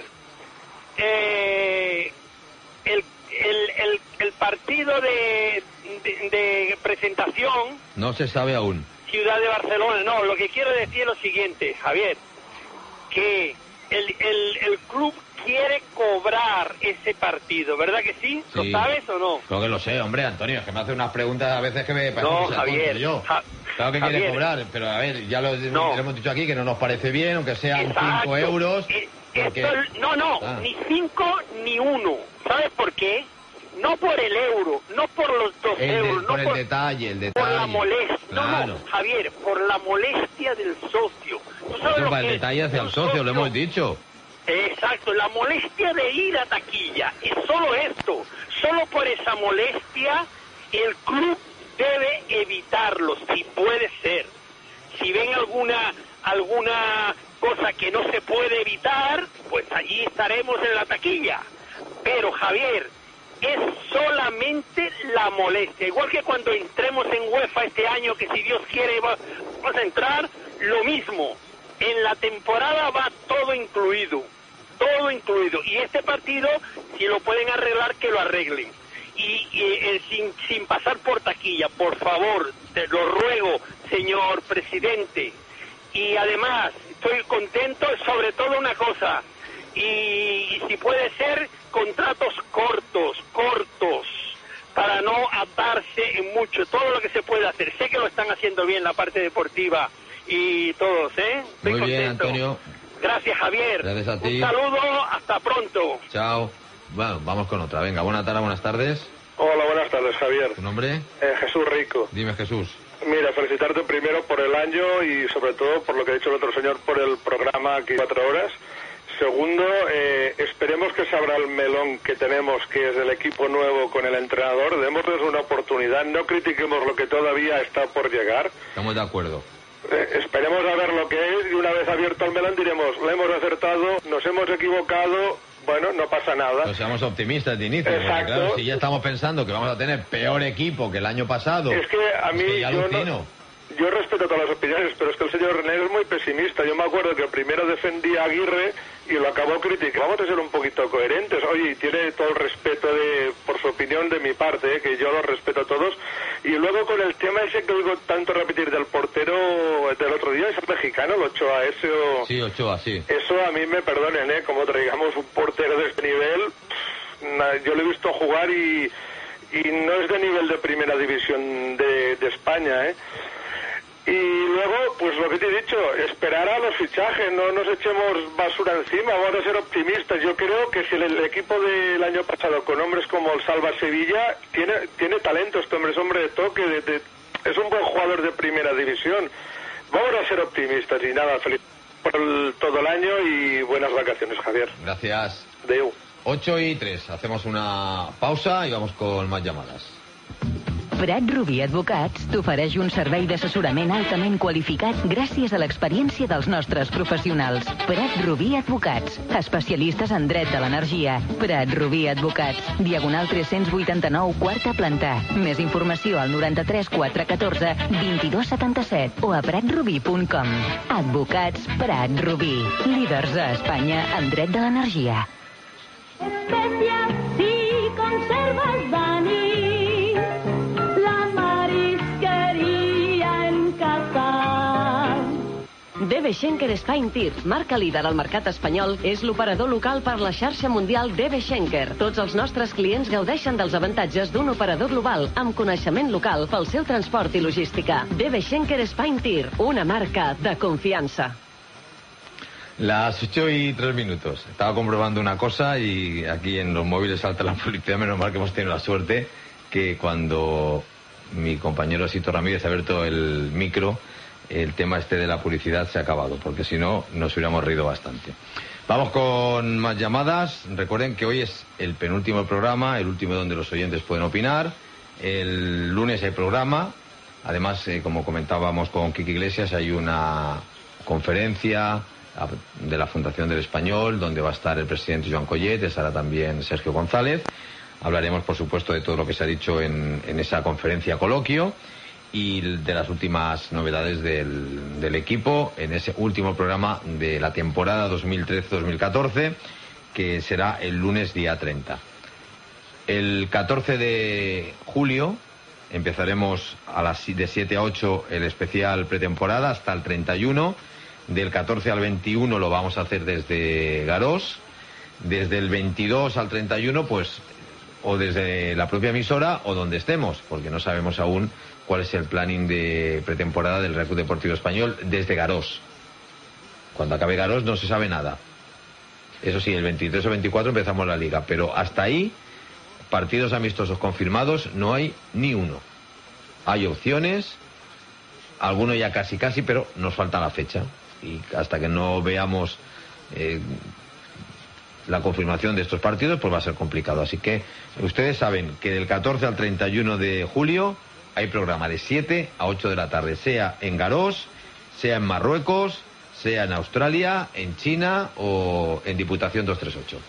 eh, el, el, el, el partido de, de, de presentación... No se sabe aún. Ciudad de Barcelona, no, lo que quiero decir es lo siguiente, Javier, que el, el, el club quiere cobrar ese partido, ¿verdad que sí? ¿Lo Sí. sabes o no? Creo que lo sé, hombre, Antonio, es que me hace unas preguntas a veces que me parece No, que sea Javier, tonto yo. Ja- Claro que quiere Javier. cobrar, pero a ver, ya lo, No. lo hemos dicho aquí, que no nos parece bien, aunque sean Exacto. cinco euros. Eh, porque- esto- no, no, Ah. ni cinco ni uno. ¿Sabes por qué? No por el euro, no por los dos El de- euros, por no el por, detalle, el por detalle. la molestia. Claro. No, no, Javier, por la molestia del socio. ¿Tú sabes Eso lo para el que detalle es hacia el un socio, lo hemos dicho. Exacto, la molestia de ir a taquilla, es solo esto, solo por esa molestia el club debe evitarlo, si puede ser. Si ven alguna alguna cosa que no se puede evitar, pues allí estaremos en la taquilla. Pero, Javier, es solamente la molestia. Igual que cuando entremos en UEFA este año, que si Dios quiere va, vamos a entrar, lo mismo. En la temporada va todo incluido. Todo incluido. Y este partido, si lo pueden arreglar, que lo arreglen. Y, y eh, sin, sin pasar por taquilla, por favor, te lo ruego, señor presidente. Y además, estoy contento, sobre todo una cosa, y, y si puede ser, contratos cortos, cortos, para no atarse en mucho, todo lo que se puede hacer. Sé que lo están haciendo bien la parte deportiva y todos, ¿eh? Estoy Muy contento. bien, Antonio. Gracias, Javier. Gracias a ti. Un saludo, hasta pronto. Chao. Bueno, vamos con otra. Venga, buena tarde, buenas tardes. Hola, buenas tardes, Javier. ¿Tu nombre? Eh, Jesús Rico. Dime, Jesús. Mira, felicitarte primero por el año y sobre todo por lo que ha dicho el otro señor, por el programa aquí cuatro horas. Segundo, eh, esperemos que se abra el melón que tenemos, que es el equipo nuevo con el entrenador. Démosles una oportunidad, no critiquemos lo que todavía está por llegar. Estamos de acuerdo. Eh, esperemos a ver lo que es y una vez abierto el melón diremos, le hemos acertado, nos hemos equivocado, bueno, no pasa nada. No seamos optimistas de inicio, porque Exacto. claro, si ya estamos pensando que vamos a tener peor equipo que el año pasado. Es que a mí es que ya yo, alucino. no, yo respeto todas las opiniones, pero es que el señor René es muy pesimista. Yo me acuerdo que primero defendía a Aguirre y lo acabó criticando. Vamos a ser un poquito coherentes. Oye, tiene todo el respeto de por su opinión de mi parte, ¿eh? Que yo lo respeto a todos. Y luego con el tema ese que oigo tanto repetir del portero del otro día, es el mexicano, el Ochoa, ese o... Sí, Ochoa, sí. Eso a mí me perdonen, ¿eh? Como traigamos un portero de este nivel, pff, yo lo he visto jugar y, y no es de nivel de primera división de, de España, ¿eh? Y luego, pues lo que te he dicho, esperar a los fichajes, no nos echemos basura encima, vamos a ser optimistas. Yo creo que si el, el equipo del año pasado, con hombres como el Salva Sevilla, tiene tiene talento, este hombre es hombre de toque, de, de, es un buen jugador de primera división. Vamos a ser optimistas y nada, feliz por el, todo el año y buenas vacaciones, Javier. Gracias. Adeu. ocho y tres, hacemos una pausa y vamos con más llamadas. Prat Rubí Advocats t'ofereix un servei d'assessorament altament qualificat gràcies a l'experiència dels nostres professionals. Prat Rubí Advocats, especialistes en dret de l'energia. Prat Rubí Advocats, diagonal tres-cents vuitanta-nou, quarta planta. Més informació al noranta-tres quatre catorze vint-i-dos setanta-set o a prat rubí punt com. Advocats Prat Rubí, líders a Espanya en dret de l'energia. Especias si conservas Dani. D B Schenker Spine Tir, marca líder al mercat espanyol, és l'operador local per la xarxa mundial D B Schenker. Tots els nostres clients gaudeixen dels avantatges d'un operador global amb coneixement local pel seu transport i logística. D B Schenker Spine Tir, una marca de confianza. Las ocho y tres minutos. Estaba comprobando una cosa y aquí en los móviles salta la publicidad. Menos mal que hemos tenido la suerte que cuando mi compañero Sito Ramírez ha abierto el micro, el tema este de la publicidad se ha acabado, porque si no nos hubiéramos reído bastante. Vamos con más llamadas. Recuerden que hoy es el penúltimo programa, el último donde los oyentes pueden opinar. El lunes hay programa. Además, eh, como comentábamos con Kiki Iglesias, hay una conferencia de la Fundación del Español, donde va a estar el presidente Joan Collet, estará también Sergio González. Hablaremos, por supuesto, de todo lo que se ha dicho en, en esa conferencia coloquio y de las últimas novedades del, del equipo en ese último programa de la temporada dos mil trece dos mil catorce, que será el lunes día treinta. El catorce de julio empezaremos a las de siete a ocho el especial pretemporada hasta el treinta y uno. Del catorce al veintiuno lo vamos a hacer desde Garós. Desde el veintidós al treinta y uno, pues, o desde la propia emisora o donde estemos, porque no sabemos aún cuál es el planning de pretemporada del Real Club Deportivo Español desde Garós. Cuando acabe Garós no se sabe nada. Eso sí, el veintitrés o veinticuatro empezamos la liga, pero hasta ahí, partidos amistosos confirmados, no hay ni uno. Hay opciones, alguno ya casi casi, pero nos falta la fecha. Y hasta que no veamos eh, la confirmación de estos partidos, pues va a ser complicado. Así que ustedes saben que del catorce al treinta y uno de julio hay programa de siete a ocho de la tarde, sea en Garós, sea en Marruecos, sea en Australia, en China o en Diputación doscientos treinta y ocho.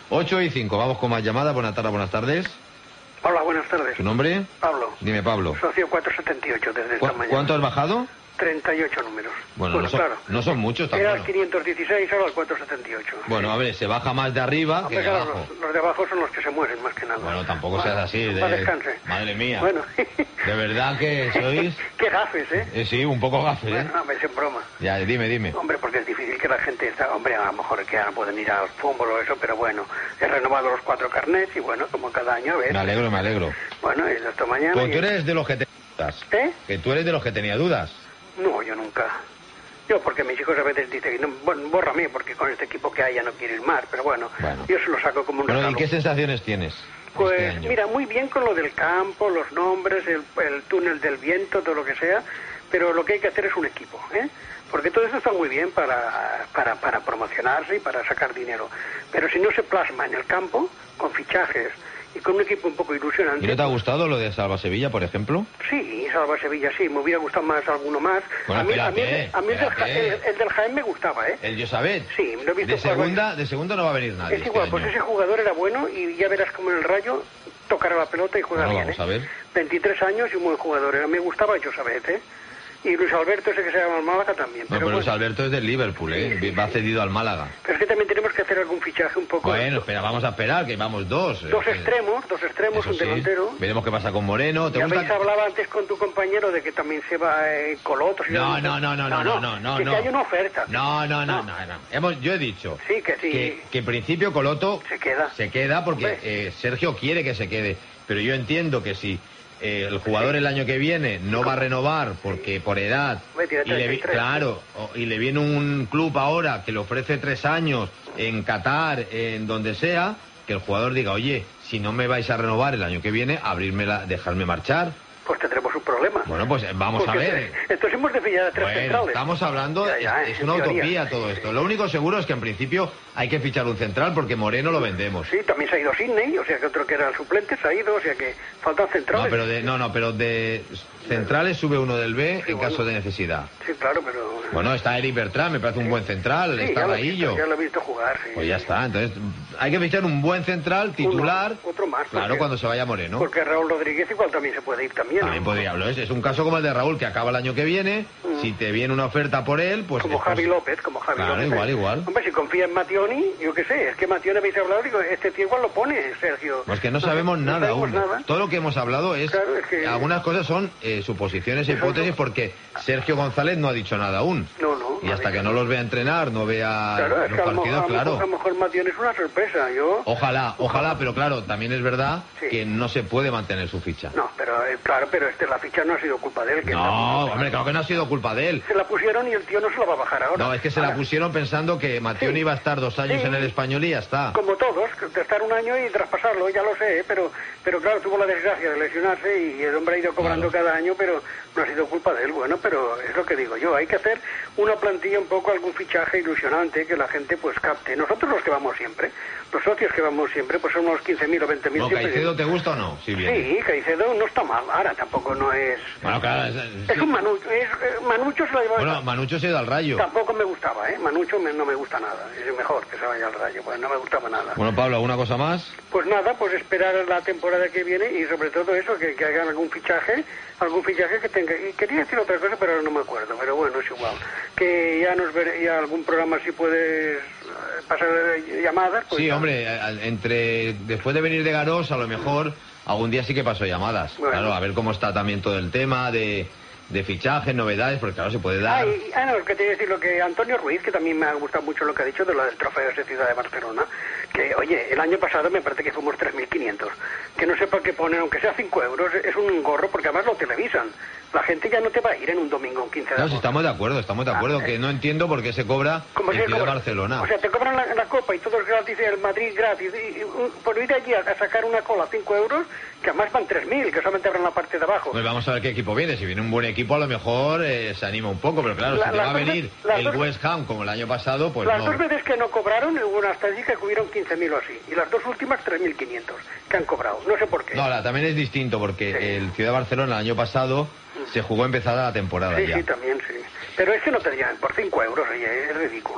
ocho y cinco, vamos con más llamadas. Buenas tardes, buenas tardes. Hola, buenas tardes. ¿Tu nombre? Pablo. Dime, Pablo. Socio cuatrocientos setenta y ocho desde esta mañana. ¿Cuánto has bajado? treinta y ocho números. Bueno, bueno no, son, claro. no son muchos Era tampoco. el quinientos dieciséis, ahora el cuatrocientos setenta y ocho. Bueno, a ver, se baja más de arriba A que de pesar, abajo. los, los de abajo son los que se mueren, más que nada. Bueno, tampoco Bueno, seas así. De... para descanse. Madre mía. Bueno. De verdad que sois... Qué gafes, ¿eh? Eh, sí, un poco gafes, Bueno, ¿eh? no, me dicen broma. Ya, dime, dime. Hombre, porque es difícil que la gente está... Hombre, a lo mejor que ahora pueden ir al fútbol o eso, pero bueno, he renovado los cuatro carnets y bueno, como cada año, a ver. Me alegro, me alegro. Bueno, y hasta mañana... Pues y- tú eres de los que tenía dudas. ¿Eh? Que tú eres de los que tenía dudas. No, yo nunca. Yo, porque mis hijos a veces dicen, no, bueno, bórrame, porque con este equipo que hay ya no quiero ir más, pero bueno, Bueno. yo se lo saco como un Bueno, regalo. ¿y qué sensaciones tienes? Pues este año? mira, muy bien con lo del campo, los nombres, el, el túnel del viento, todo lo que sea, pero lo que hay que hacer es un equipo, ¿eh? Porque todo eso está muy bien para, para, para promocionarse y para sacar dinero, pero si no se plasma en el campo, con fichajes y con un equipo un poco ilusionante... ¿Y no te ha gustado lo de Salva Sevilla, por ejemplo? Sí, Salva Sevilla, sí, me hubiera gustado más alguno más. Bueno, a mí, a mí, el, espérate, a mí el, del, Ja- espérate. el- el del Jaén me gustaba, ¿eh? El Josabet. Sí, lo he visto De jugar segunda, de segunda no va a venir nadie. Es igual, este pues año. ese jugador era bueno y ya verás como en el Rayo tocará la pelota y juega Bueno, bien. vamos a ¿eh? ver. veintitrés años y un buen jugador. Era- Me gustaba Josabet, ¿eh? Y Luis Alberto, ese que se llama el Málaga también. No, pero, pero Luis bueno, Alberto es del Liverpool, ¿eh? Va cedido al Málaga. pero es que también tenemos que hacer algún fichaje un poco. Bueno, espera, vamos a esperar, que vamos dos. Dos Eh, extremos, dos extremos, eso un sí. delantero. Veremos qué pasa con Moreno. ¿Te Ya gusta? habéis hablado antes con tu compañero de que también se va eh, Coloto. si No, no, no, no, no, no, no, no, que, no. que hay una oferta. No, no, no, no, no. Hemos, yo he dicho Sí, que sí. que, que en principio Coloto Se queda. se queda porque Hombre. eh, Sergio quiere que se quede. Pero yo entiendo que si eh, el jugador el año que viene no va a renovar porque por edad Hombre, tiene y le, vi- treinta y tres, claro, o- y le viene un club ahora que le ofrece tres años en Qatar, en donde sea, que el jugador diga, oye, si no me vais a renovar el año que viene, abrirmela, dejarme marchar. Pues tendremos un problema. Bueno, pues eh, vamos Porque a ver. Entonces hemos de pillar a tres Bueno, centrales. estamos hablando, Ya, ya, es, es en una teoría. utopía todo esto. Lo único seguro es que en principio hay que fichar un central porque Moreno lo vendemos. Sí, también se ha ido Sidney, o sea que otro que era el suplente se ha ido, o sea que faltan No, centrales. pero de, no, no, pero de centrales sube uno del B Sí, en bueno. caso de necesidad. Sí, claro, pero... Bueno, está Eric Bertrand, me parece un buen central, Sí, está ya lo he visto, Raillo. ya lo he visto jugar, sí. Pues ya está, entonces hay que fichar un buen central titular, Uno, otro más. claro, porque- cuando se vaya Moreno. Porque Raúl Rodríguez igual también se puede ir también. También ¿no? podría hablar, es, es un caso como el de Raúl que acaba el año que viene, Mm. si te viene una oferta por él, pues... Como después- Javi López, como Javi Claro, López. igual, ¿eh? igual. Hombre, si confía en Mationi, yo qué sé, es que Mationi habéis hablado, digo, este tío igual lo pone, Sergio. Pues que no sabemos no nada sabemos aún. nada. Todo lo que hemos hablado es... Claro, es que- Algunas cosas son eh, suposiciones e hipótesis porque Sergio González no ha dicho nada aún. No, no. Y hasta que no los vea entrenar, no vea Claro, es los que a lo, partidos, mejor- a lo claro. mejor- a lo mejor Mationi es una sorpresa, yo... Ojalá, ojalá, pero claro, también es verdad Sí. que no se puede mantener su ficha. No, pero eh, claro, pero este, la ficha no ha sido culpa de él. Que No, hombre, claro que no ha sido culpa de él. Se la pusieron y el tío no se la va a bajar ahora. No, es que se la Ahora, pusieron pensando que Mationi Sí. iba a estar dos años Sí. en el Español y ya está. Como todos, que de estar un año y traspasarlo, ya lo sé, ¿eh? pero pero claro, tuvo la desgracia de lesionarse y el hombre ha ido cobrando cada año, pero no ha sido culpa de él. Bueno, pero es lo que digo yo, hay que hacer una plantilla un poco, algún fichaje ilusionante que la gente pues capte. Nosotros los que vamos siempre, los socios que vamos siempre, pues son unos quince mil o veinte mil. No, ¿Caicedo te gusta o no? Sí, bien. Sí, Caicedo no está mal, ahora tampoco no es... Bueno, claro, es- Es un Manucho, es, eh, Manucho se la lleva... bueno, Manucho se ha ido al Rayo. Tampoco me gustaba, ¿eh? Manucho me- no me gusta nada, es mejor que se vaya al Rayo, pues no me gustaba nada. Bueno, Pablo, ¿alguna cosa más? Pues nada, pues esperar la temporada que viene y sobre todo eso, que, que hagan algún fichaje, algún fichaje que tenga... Y quería decir otra cosa, pero ahora no me acuerdo, pero bueno, es igual. Que ya nos veré, ya algún programa si puedes eh, pasar eh, llamadas, pues... Sí, ya. hombre, al- entre después de venir de Garós, a lo mejor algún día sí que pasó llamadas. Bueno. Claro, a ver cómo está también todo el tema de, de fichajes, novedades, porque claro, se puede Ah, dar. y, ah, no, que te iba a decir lo que Antonio Ruiz, que también me ha gustado mucho lo que ha dicho de lo del trofeo de Ciudad de Barcelona, que, oye, el año pasado me parece que fuimos tres mil quinientos, que no sepa qué poner, aunque sea cinco euros, es un gorro, porque además lo televisan. La gente ya no te va a ir en un domingo un quince de No, agosto. si estamos de acuerdo, estamos de acuerdo, que no entiendo por qué se cobra Como en si Ciudad de cobra- Barcelona. O sea, te cobran la, la copa y todo es gratis, el Madrid gratis, y, y, un- por ir allí a, a sacar una cola cinco euros, que además van tres mil, que solamente abren la parte de abajo. Pues vamos a ver qué equipo viene. Si viene un buen equipo, a lo mejor eh, se anima un poco, pero claro, La- si te las va a dos venir veces- las el dos- West Ham como el año pasado, pues las no. dos veces que no cobraron, hubo una estadística que hubieron quince mil o así, y las dos últimas tres mil quinientos, que han cobrado. No sé por qué. No, la, también es distinto, porque el Ciudad de Barcelona el año pasado se jugó empezada la temporada Sí, ya. sí, también, sí. Pero es que no tendrían, por cinco euros, oye, es ridículo.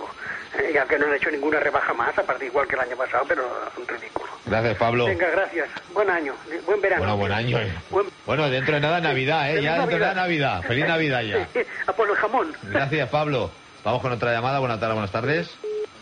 Eh, ya que no han hecho ninguna rebaja más, aparte igual que el año pasado, pero un ridículo. Gracias, Pablo. Venga, gracias. Buen año, buen verano. Bueno, buen año. Eh. Buen... Bueno, dentro de nada Navidad, ¿eh? Feliz Ya dentro de nada Navidad. Feliz Navidad ya. A por el jamón. Gracias, Pablo. Vamos con otra llamada. Buenas tardes, buenas tardes.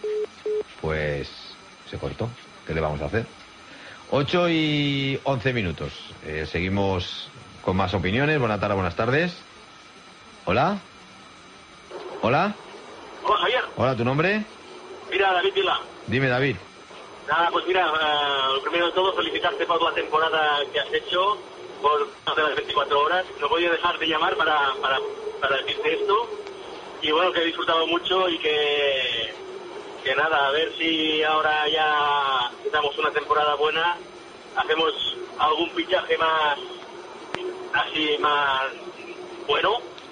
Pues se cortó. ¿Qué le vamos a hacer? ocho y once minutos. Eh, seguimos con más opiniones. Buenas tardes, buenas tardes. Hola. Hola. Hola, Javier. Hola, ¿tu nombre? Mira, David Vila. Dime, David. Nada, pues mira, uh, lo primero de todo, felicitarte por la temporada que has hecho, por las veinticuatro horas. No podía dejar de llamar para, para, para decirte esto. Y bueno, que he disfrutado mucho y que, que nada, a ver si ahora ya damos una temporada buena, hacemos algún fichaje más, así más bueno.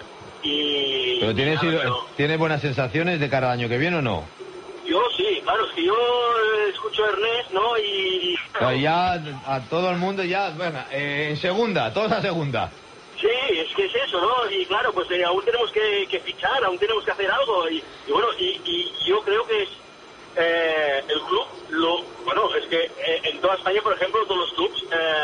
Y, ¿Pero tienes, y nada, pero... ¿tienes buenas sensaciones de cara al año que viene o no? Yo sí, claro, es que yo escucho a Ernest, ¿no? Y... Claro, ya a todo el mundo ya, bueno, eh, en segunda, todos a segunda. Sí, es que es eso, ¿no? Y claro, pues eh, aún tenemos que, que fichar, aún tenemos que hacer algo. Y, y bueno, y, y yo creo que es eh, el club, lo bueno, es que eh, en toda España, por ejemplo, todos los clubs,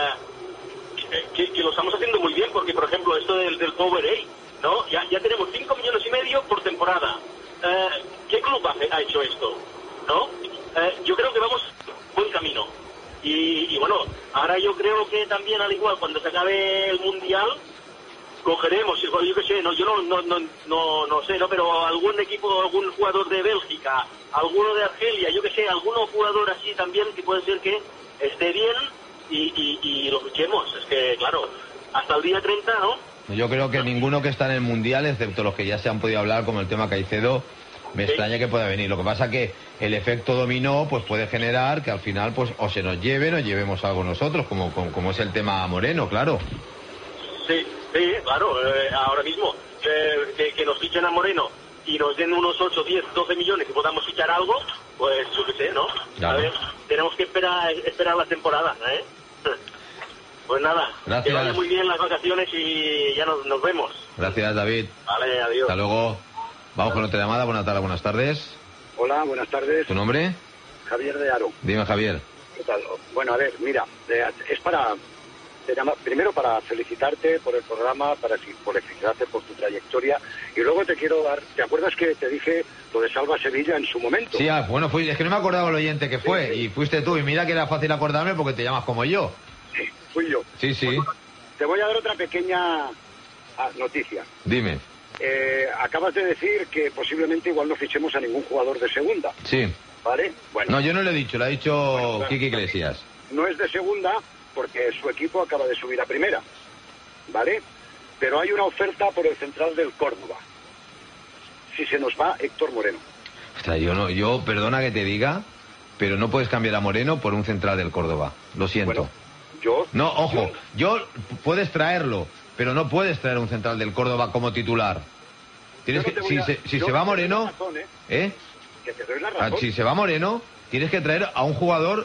eh, que, que lo estamos haciendo muy bien, porque, por ejemplo, esto del, del Powerade, ¿no? Ya, ya tenemos cinco millones y medio por temporada. Eh, ¿Qué club hace, ha hecho esto? ¿No? Eh, yo creo que vamos buen camino. Y, y bueno, ahora yo creo que también, al igual, cuando se acabe el Mundial, cogeremos, yo qué sé, no, yo no, no, no, no, no sé, no, pero algún equipo, algún jugador de Bélgica, alguno de Argelia, yo qué sé, alguno jugador así también que puede ser que esté bien y, y, y lo fichemos. Es que, claro, hasta el día treinta, ¿no? Yo creo que ninguno que está en el Mundial, excepto los que ya se han podido hablar, como el tema Caicedo, me sí. extraña que pueda venir. Lo que pasa que el efecto dominó pues puede generar que al final pues o se nos lleven o llevemos algo nosotros, como, como, como es el tema Moreno, claro. Sí, sí, claro, eh, ahora mismo eh, que, que nos fichen a Moreno y nos den unos ocho, diez, doce millones y podamos fichar algo, pues yo qué sé, ¿no? Claro. A ver, tenemos que esperar, esperar la temporada, ¿eh? Pues nada, gracias. Que vaya muy bien las vacaciones y ya nos, nos vemos. Gracias, David. Vale, adiós. Hasta luego. Vamos con otra llamada. Buenas tardes, buenas tardes. Hola, buenas tardes. ¿Tu nombre? Javier de Aro. Dime, Javier. ¿Qué tal? Bueno, a ver, mira, es para... Te llama, primero para felicitarte por el programa, para por felicitarte por tu trayectoria, y luego te quiero dar, ¿te acuerdas que te dije lo de Salva Sevilla en su momento? Sí, ah, bueno, fui, es que no me acordaba el oyente que fue, sí, sí. Y fuiste tú, y mira que era fácil acordarme porque te llamas como yo. Sí, fui yo. Sí, sí. Bueno, te voy a dar otra pequeña noticia. Dime. Eh, acabas de decir que posiblemente igual no fichemos a ningún jugador de segunda. Sí. ¿Vale? Bueno. No, yo no lo he dicho, lo ha dicho bueno, claro, Quique Iglesias. No es de segunda, porque su equipo acaba de subir a primera, ¿vale? Pero hay una oferta por el central del Córdoba, si se nos va Héctor Moreno. O sea, yo no, yo, perdona que te diga, pero no puedes cambiar a Moreno por un central del Córdoba, lo siento. Bueno, yo... No, ojo, yo, yo puedes traerlo, pero no puedes traer un central del Córdoba como titular. Tienes no que, si, a, se, si se va Moreno, razón, ¿eh? ¿eh? Que te doy la razón. Si se va Moreno, tienes que traer a un jugador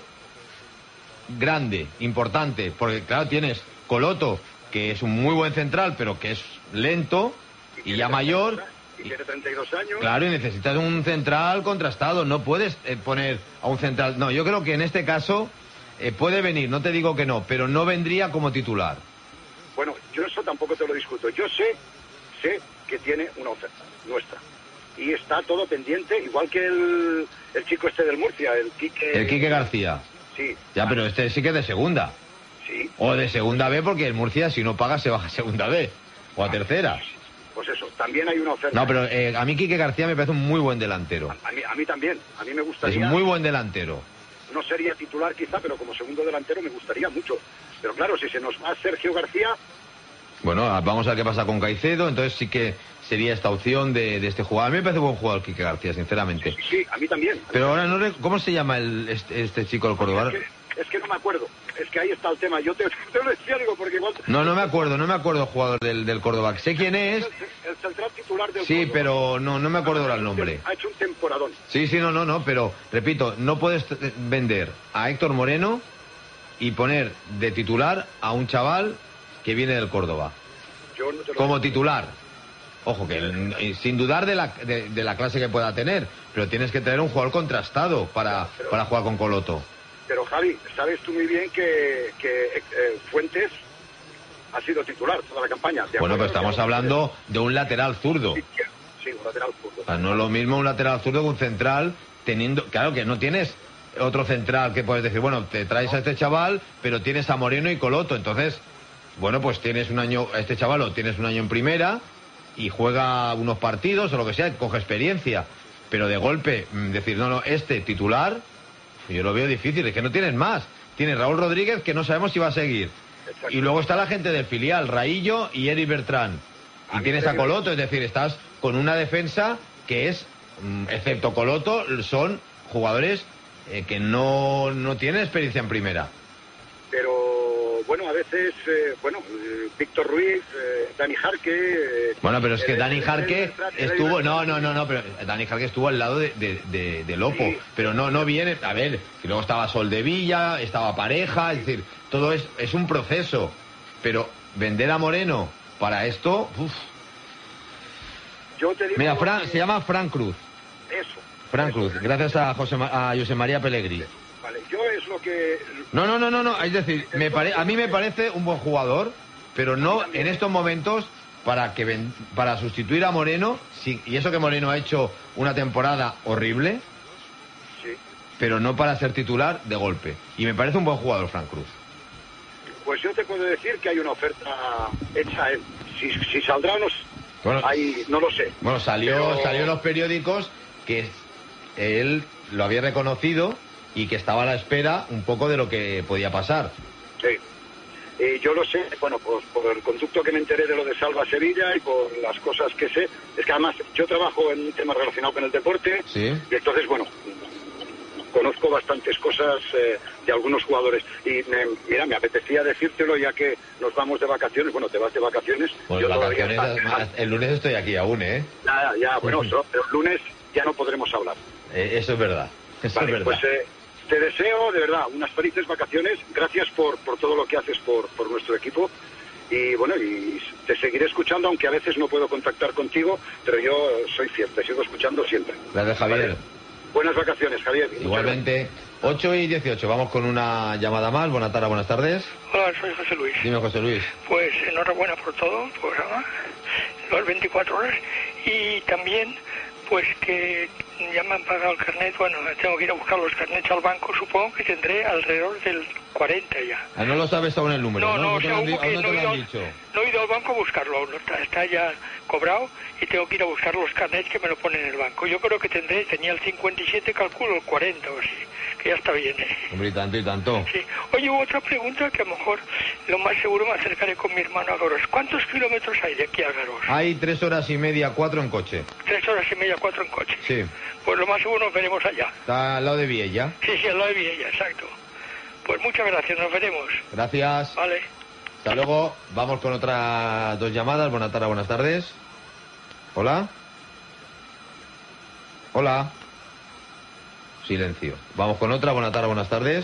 grande, importante, porque claro, tienes Coloto, que es un muy buen central, pero que es lento y, y ya mayor. Y tiene treinta y dos años. Claro, y necesitas un central contrastado, no puedes eh, poner a un central. No, yo creo que en este caso eh, puede venir, no te digo que no, pero no vendría como titular. Bueno, yo eso tampoco te lo discuto. Yo sé, sé que tiene una oferta nuestra. Y está todo pendiente, igual que el, el chico este del Murcia, el Quique... El Quique García. Sí. Ya, pero este sí que es de segunda. Sí. O de segunda B, porque el Murcia, si no paga, se baja a segunda B. O a tercera. Pues eso, también hay una oferta. No, pero eh, a mí Quique García me parece un muy buen delantero. A, a, mí, a mí también, a mí me gustaría... Es un muy buen delantero. No sería titular quizá, pero como segundo delantero me gustaría mucho. Pero claro, si se nos va Sergio García... Bueno, vamos a ver qué pasa con Caicedo, entonces sí que sería esta opción de, de este jugador. A mí me parece buen jugador Quique García, sinceramente. Sí, sí, a mí también. A pero mí ahora, también. no ¿cómo se llama el, este, este chico del Córdoba? Es que, es que no me acuerdo, es que ahí está el tema. Yo te, te lo decía, digo, porque igual... No, no me acuerdo, no me acuerdo el jugador del, del Córdoba. Sé quién es. El, el central titular del Sí, Córdoba. pero no, no me acuerdo ahora el nombre. Ha hecho un temporadón. Sí, sí, no, no, no, pero repito, no puedes vender a Héctor Moreno y poner de titular a un chaval que viene del Córdoba. Yo no te lo como digo. titular. Ojo, que sin dudar de la, de, de la clase que pueda tener, pero tienes que tener un jugador contrastado para, pero, para jugar con Coloto. Pero Javi, sabes tú muy bien que, que eh, Fuentes ha sido titular toda la campaña. Bueno, pero estamos hablando de un lateral zurdo. Sí, un lateral zurdo. O sea, no es lo mismo un lateral zurdo que un central, teniendo... Claro que no tienes otro central que puedes decir, bueno, te traes a este chaval, pero tienes a Moreno y Coloto. Entonces, bueno, pues tienes un año, a este chaval lo tienes un año en primera y juega unos partidos o lo que sea, coge experiencia. Pero de golpe, decir, no, no, este titular, yo lo veo difícil, es que no tienes más. Tienes Raúl Rodríguez, que no sabemos si va a seguir. Exacto. Y luego está la gente del filial, Raillo y Eric Bertrán. Y tienes a Coloto, es decir, estás con una defensa que es, excepto Coloto, son jugadores eh, que no, no tienen experiencia en primera. Pero bueno, a veces, eh, bueno, eh, Víctor Ruiz, eh, Dani Jarque... Eh, bueno, pero es que eh, Dani Jarque eh, estuvo... No, no, no, no, pero Dani Jarque estuvo al lado de, de, de, de Lopo, sí. Pero no, no viene... A ver, y luego estaba Soldevilla, estaba Pareja, es decir, todo es, es un proceso. Pero vender a Moreno para esto... Uf. Yo te digo Mira, Fran, que... se llama Fran Cruz. Eso. Fran Cruz, gracias a José, a José María Pellegrini. Vale, yo es lo que... No, no, no, no, no. Es decir, me pare... a mí me parece un buen jugador, pero no en estos momentos para que ven... para sustituir a Moreno, sí, y eso que Moreno ha hecho una temporada horrible, sí, pero no para ser titular de golpe. Y me parece un buen jugador, Fran Cruz. Pues yo te puedo decir que hay una oferta hecha a él. Si, si saldrá o no, bueno, hay, no lo sé. Bueno, salió, pero... salió en los periódicos que él lo había reconocido y que estaba a la espera un poco de lo que podía pasar. Sí. Eh, yo lo sé, bueno, pues por el conducto que me enteré de lo de Salva Sevilla y por las cosas que sé, es que además yo trabajo en un tema relacionado con el deporte, ¿sí? Y entonces, bueno, conozco bastantes cosas eh, de algunos jugadores y me, mira, me apetecía decírtelo ya que nos vamos de vacaciones, bueno, te vas de vacaciones. Pues yo vacaciones, todavía... el lunes estoy aquí aún, ¿eh? Ya, ya, bueno, uh-huh. Pero el lunes ya no podremos hablar. Eh, eso es verdad, eso vale, es verdad. Pues, eh, te deseo, de verdad, unas felices vacaciones. Gracias por, por todo lo que haces por, por nuestro equipo. Y bueno, y te seguiré escuchando, aunque a veces no puedo contactar contigo, pero yo soy fiel, te sigo escuchando siempre. Gracias, Javier. Vale. Buenas vacaciones, Javier. Igualmente. ocho y dieciocho, vamos con una llamada más. Buenas tardes, buenas tardes. Hola, soy José Luis. Dime, José Luis. Pues enhorabuena por todo, por las veinticuatro horas. Y también, pues que ya me han pagado el carnet. Bueno, tengo que ir a buscar los carnets al banco. Supongo que tendré alrededor del cuarenta ya. Ah, no lo sabes aún el número, ¿no? No, no, ¿no? o sea, ¿No te hubo que no no, te he lo han ido, dicho? no he ido al banco a buscarlo, está, está ya cobrado y tengo que ir a buscar los carnets que me lo ponen en el banco. Yo creo que tendré, tenía el cincuenta y siete, calculo el cuarenta o así, que ya está bien, ¿eh? Hombre, y tanto y tanto. Sí. Oye, hubo otra pregunta que a lo mejor lo más seguro me acercaré con mi hermano a Garós. ¿Cuántos kilómetros hay de aquí a Garós? Hay tres horas y media, cuatro en coche. Tres horas y media, cuatro en coche. Sí. Pues lo más seguro nos veremos allá. Está al lado de Viella. Sí, sí, al lado de Viella, exacto. Pues muchas gracias, nos veremos. Gracias. Vale. Hasta luego. Vamos con otras dos llamadas. Buenas tardes, buenas tardes. Hola. Hola. Silencio. Vamos con otra. Buenas tardes, buenas tardes.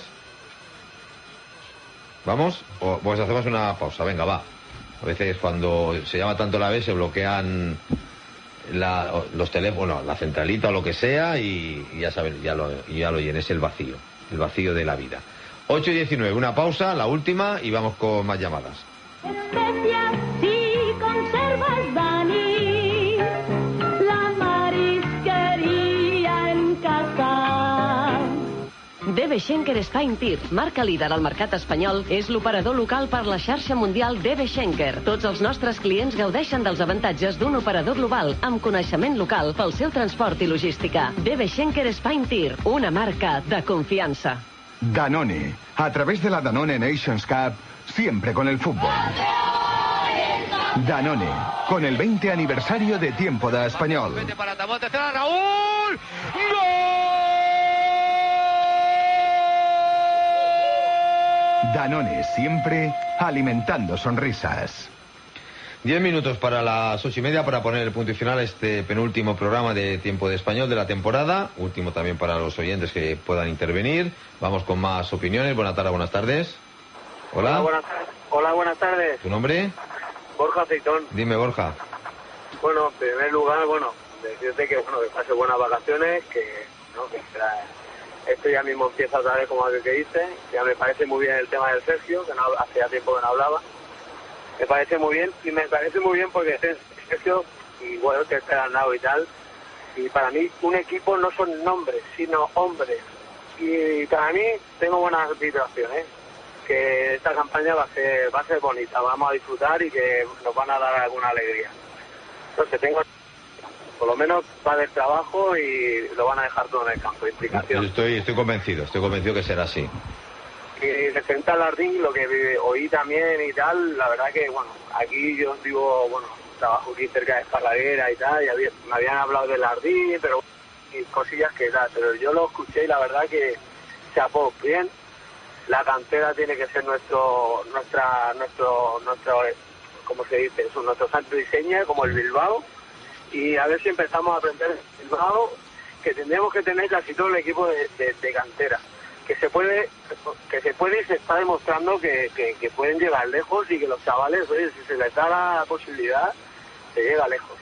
¿Vamos? O, pues hacemos una pausa. Venga, va. A veces cuando se llama tanto la vez se bloquean la, los teléfonos, la centralita o lo que sea y, y ya saben, ya lo, ya lo llenes el vacío. El vacío de la vida. ocho y diecinueve, una pausa, la última, y vamos con más llamadas. Especias si conservas, Dani, la marisquería en casa. D B Schenker Spine Tir, marca líder al mercat espanyol, és l'operador local per la xarxa mundial D B Schenker. Tots els nostres clients gaudeixen dels avantatges d'un operador global amb coneixement local pel seu transport i logística. D B Schenker Spine Tir, una marca de confiança. Danone, a través de la Danone Nations Cup, siempre con el fútbol. Danone, con el veinte aniversario de Tiempo de Español. Vete para Tamonte, será Raúl. ¡Gol! Danone, siempre alimentando sonrisas. Diez minutos para las ocho y media para poner el punto y final a este penúltimo programa de Tiempo de Español de la temporada. Último también para los oyentes que puedan intervenir. Vamos con más opiniones. Buenas tardes, buenas tardes. Hola. Hola, buenas, hola, buenas tardes. ¿Tu nombre? Borja Aceitón. Dime, Borja. Bueno, en primer lugar, bueno, decirte que, bueno, que pase buenas vacaciones, que, ¿no? que será, esto ya mismo empieza otra vez como aquel que dice, ya me parece muy bien el tema del Sergio, que no, hace ya tiempo que no hablaba, me parece muy bien, y me parece muy bien porque Sergio, y bueno, que está al lado y tal, y para mí un equipo no son nombres, sino hombres, y para mí tengo buenas vibraciones, que esta campaña va a ser, va a ser bonita, vamos a disfrutar y que nos van a dar alguna alegría. Entonces tengo, por lo menos va a haber trabajo y lo van a dejar todo en el campo, implicación. Estoy, estoy convencido, estoy convencido que será así. Y referente al Lardín, lo que oí también y tal, la verdad que, bueno, aquí yo vivo, bueno, trabajo aquí cerca de Esparraguera y tal, y había, me habían hablado del Lardín, pero y cosillas que tal, pero yo lo escuché y la verdad que chapó bien. La cantera tiene que ser nuestro, nuestra, nuestro, nuestro, ¿cómo se dice? Es nuestro santo diseño, como el Bilbao, y a ver si empezamos a aprender el Bilbao, que tendremos que tener casi todo el equipo de, de, de cantera, que se puede, que se puede y se está demostrando que, que, que pueden llegar lejos y que los chavales, oye, si se les da la posibilidad, se llega lejos.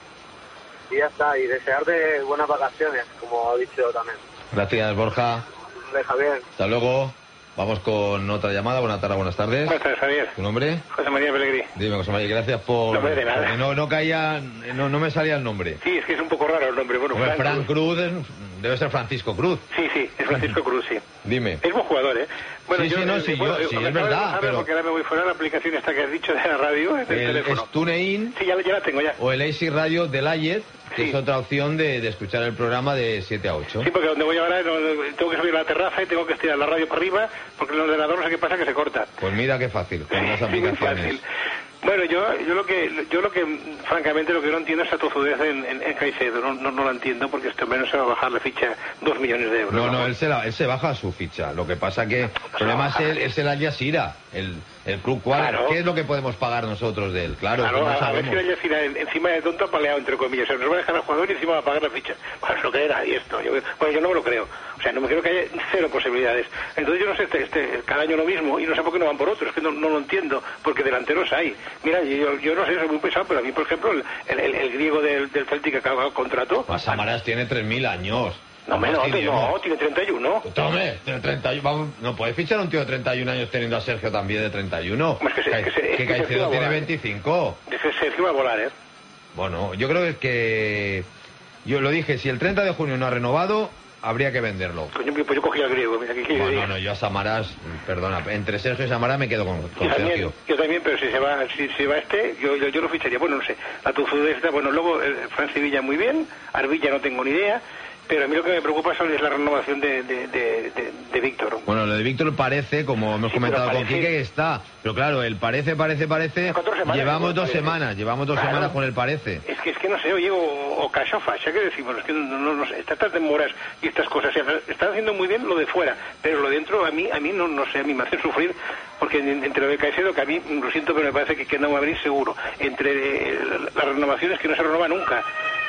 Y ya está, y desearte buenas vacaciones, como ha dicho también. Gracias, Borja. De Javier. Hasta luego. Vamos con otra llamada. Buenas tardes, buenas tardes. Buenas tardes, Javier. ¿Tu nombre? José María Pellegrí. Dime, José María, gracias por... No, de nada. Porque no, no caía, no, no me salía el nombre. Sí, es que es un poco raro el nombre. Bueno, Frank, Frank, Frank Cruz, es, debe ser Francisco Cruz. Sí, sí, es Francisco Cruz, sí. Dime. Es buen jugador, ¿eh? Bueno, sí, yo, sí, no, sí, bueno, yo, sí, me es verdad, pero... Porque ahora me voy fuera de la aplicación esta que has dicho de la radio, del el, teléfono. ¿Es TuneIn? Sí, ya, ya la tengo ya. O el Easy Radio de Layet, que sí. Es otra opción de, de escuchar el programa de siete a ocho. Sí, porque donde voy ahora no, tengo que subir a la terraza y tengo que estirar la radio para arriba, porque el ordenador no sé qué pasa, que se corta. Pues mira qué fácil, con las aplicaciones. Sí, bueno, yo yo lo que yo lo que francamente lo que no entiendo es la tozudez en, en, en Caicedo, no, no, no la entiendo porque este hombre no se va a bajar la ficha dos millones de euros. No, no, él se, la, él se baja su ficha, lo que pasa que el problema es el, es el Al Jazeera, el, el club cual, claro. ¿Qué es lo que podemos pagar nosotros de él? Claro, claro no a, sabemos. A ver si el Al Jazeera encima de tonto ha paleado, entre comillas, se nos va a dejar al jugador y encima va a pagar la ficha. Bueno, no creerá y esto, yo, bueno, yo no me lo creo, o sea, no me creo que haya cero posibilidades. Entonces yo no sé, este, este cada año lo mismo y no sé por qué no van por otros, es que no, no lo entiendo, porque delanteros hay. Mira, yo, yo no sé, soy muy pesado, pero a mí, por ejemplo, el, el, el griego del, del Celtic que acaba el contrato... Pues Samaras tiene tres mil años. No, no, no, no, tiene treinta y uno. Tome, tiene treinta y uno. Vamos, no puedes fichar a un tío de treinta y un años teniendo a Sergio también de treinta y uno. Es que, se, que, que, se, que Caicedo tiene veinticinco. Ese Sergio va a volar, ¿eh? Bueno, yo creo que... Yo lo dije, si el treinta de junio no ha renovado, habría que venderlo. Coño, pues yo cogí al griego, mira, ¿qué quiere bueno, no, yo a Samaras, perdona, entre Sergio y Samaras me quedo con, con yo también, Sergio. Yo también, pero si se va si se va este, yo, yo, yo lo ficharía. Bueno, no sé, la tozudez está, bueno, luego eh, Fran Sevilla muy bien, Arbilla no tengo ni idea, pero a mí lo que me preocupa es la renovación de, de, de, de, de Víctor. Bueno, lo de Víctor parece, como hemos sí, comentado con Quique, que está. Pero claro, el parece, parece, parece. Semanas, llevamos dos parece. semanas, llevamos dos claro. semanas con el parece. Es que es que no sé, oye, o, o Casofa, ya que decimos, es que no, no, no sé, estas demoras y estas cosas, están haciendo muy bien lo de fuera, pero lo de dentro a mí, a mí no, no sé, a mí me hacen sufrir, porque entre lo de Caicedo, que a mí lo siento, pero me parece que, que no va a abrir seguro, entre eh, las renovaciones que no se renueva nunca.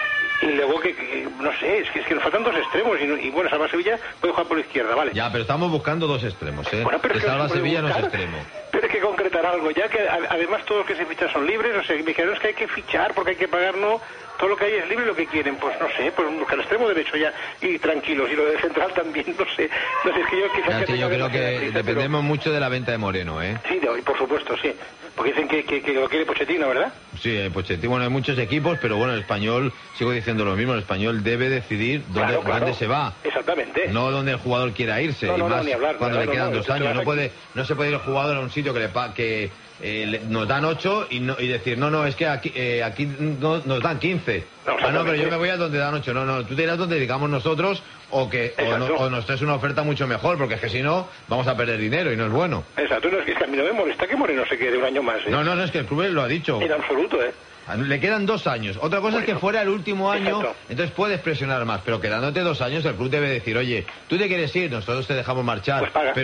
Y luego que, que, no sé, es que, es que nos faltan dos extremos y, y bueno, Salva Sevilla puede jugar por la izquierda, ¿vale? Ya, pero estamos buscando dos extremos, ¿eh? Bueno, pero que es que Salva no Sevilla buscar, no es extremo. Pero hay que concretar algo, ya que a, además todos los que se fichan son libres, o sea, me dijeron es que hay que fichar porque hay que pagar, no, todo lo que hay es libre y lo que quieren, pues no sé, pues buscar el extremo derecho ya y tranquilos, y lo de central también, no sé, no sé, es que yo quizás... Ya, que sí, yo creo que prisa, dependemos pero... mucho de la venta de Moreno, ¿eh? Sí, de, por supuesto, sí, porque dicen que, que, que lo quiere Pochettino, ¿verdad? Sí, Pochettino, bueno, hay muchos equipos, pero bueno, el español, sigo diciendo lo mismo, el español debe decidir dónde, claro, claro. dónde se va. Exactamente. No donde el jugador quiera irse, no, no, y más no, ni hablar, cuando no, le quedan no, dos no, años. No, aquí. puede, no se puede ir el jugador a un sitio que, le pa que eh, le, nos dan ocho y, no, y decir, no, no, es que aquí, eh, aquí no, nos dan quince. No, ah, no, pero yo me voy a donde dan ocho. No, no, tú te irás donde digamos nosotros o que o, no, o nos traes una oferta mucho mejor, porque es que si no, vamos a perder dinero y no es bueno. Exacto, no, es que a mí no me molesta que Moreno se quede un año más. ¿eh? No, no, no, es que el club lo ha dicho. En absoluto, ¿eh? Le quedan dos años. Otra cosa bueno, es que fuera el último año, exacto. Entonces puedes presionar más. Pero quedándote dos años, el club debe decir, oye, tú te quieres ir, nosotros te dejamos marchar. Pues paga. Pero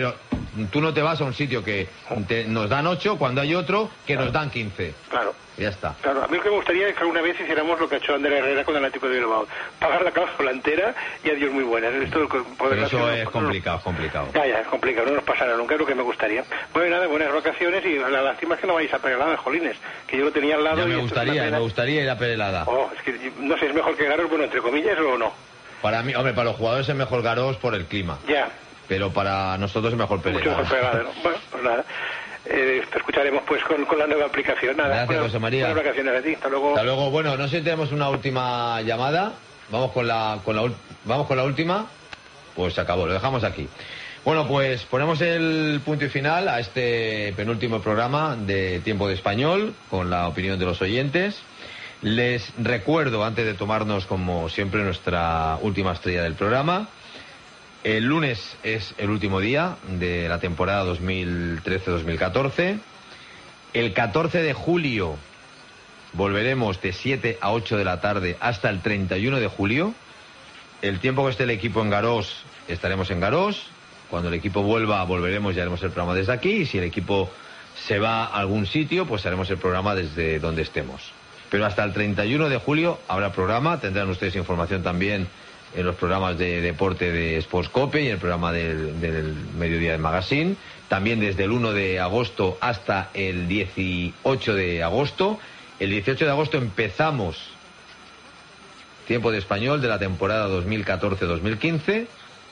tú no te vas a un sitio que te, nos dan ocho cuando hay otro que claro. nos dan quince. Claro. Ya está. Claro, a mí lo que me gustaría es que alguna vez hiciéramos lo que ha hecho Ander Herrera con el Atlético de Bilbao. Pagar la cláusula entera y adiós muy buenas. Esto Pero eso es complicado, no, complicado. Ya, ya, es complicado, no nos pasará nunca, es lo que me gustaría. Bueno, nada, buenas vacaciones y la lástima es que no vais a Perelada, jolines, que yo lo tenía al lado. Ya me y gustaría, me gustaría ir a Perelada. Oh, es que no sé, es mejor que Garós, bueno, entre comillas o no. Para mí, hombre, para los jugadores es mejor Garós por el clima. Ya. Pero para nosotros es mejor Perelada. Mucho mejor Perelada, ¿no? Bueno, pues nada. Eh, te escucharemos pues con, con la nueva aplicación. Nada, gracias, bueno, José María. Buenas vacaciones a ti. Hasta luego. Hasta luego. Bueno, no sé si tenemos una última llamada. Vamos con la, con la, vamos con la última. Pues se acabó, lo dejamos aquí. Bueno, pues ponemos el punto y final a este penúltimo programa de Tiempo de Español con la opinión de los oyentes. Les recuerdo, antes de tomarnos como siempre nuestra última estrella del programa, el lunes es el último día de la temporada dos mil trece dos mil catorce. El catorce de julio volveremos de siete a ocho de la tarde hasta el treinta y uno de julio. El tiempo que esté el equipo en Garós, estaremos en Garós. Cuando el equipo vuelva, volveremos y haremos el programa desde aquí. Y si el equipo se va a algún sitio, pues haremos el programa desde donde estemos. Pero hasta el treinta y uno de julio habrá programa. Tendrán ustedes información también en los programas de deporte de Sportscope y en el programa del, del Mediodía del Magazine. También desde el uno de agosto hasta el dieciocho de agosto. El dieciocho de agosto empezamos Tiempo de Español de la temporada dos mil catorce dos mil quince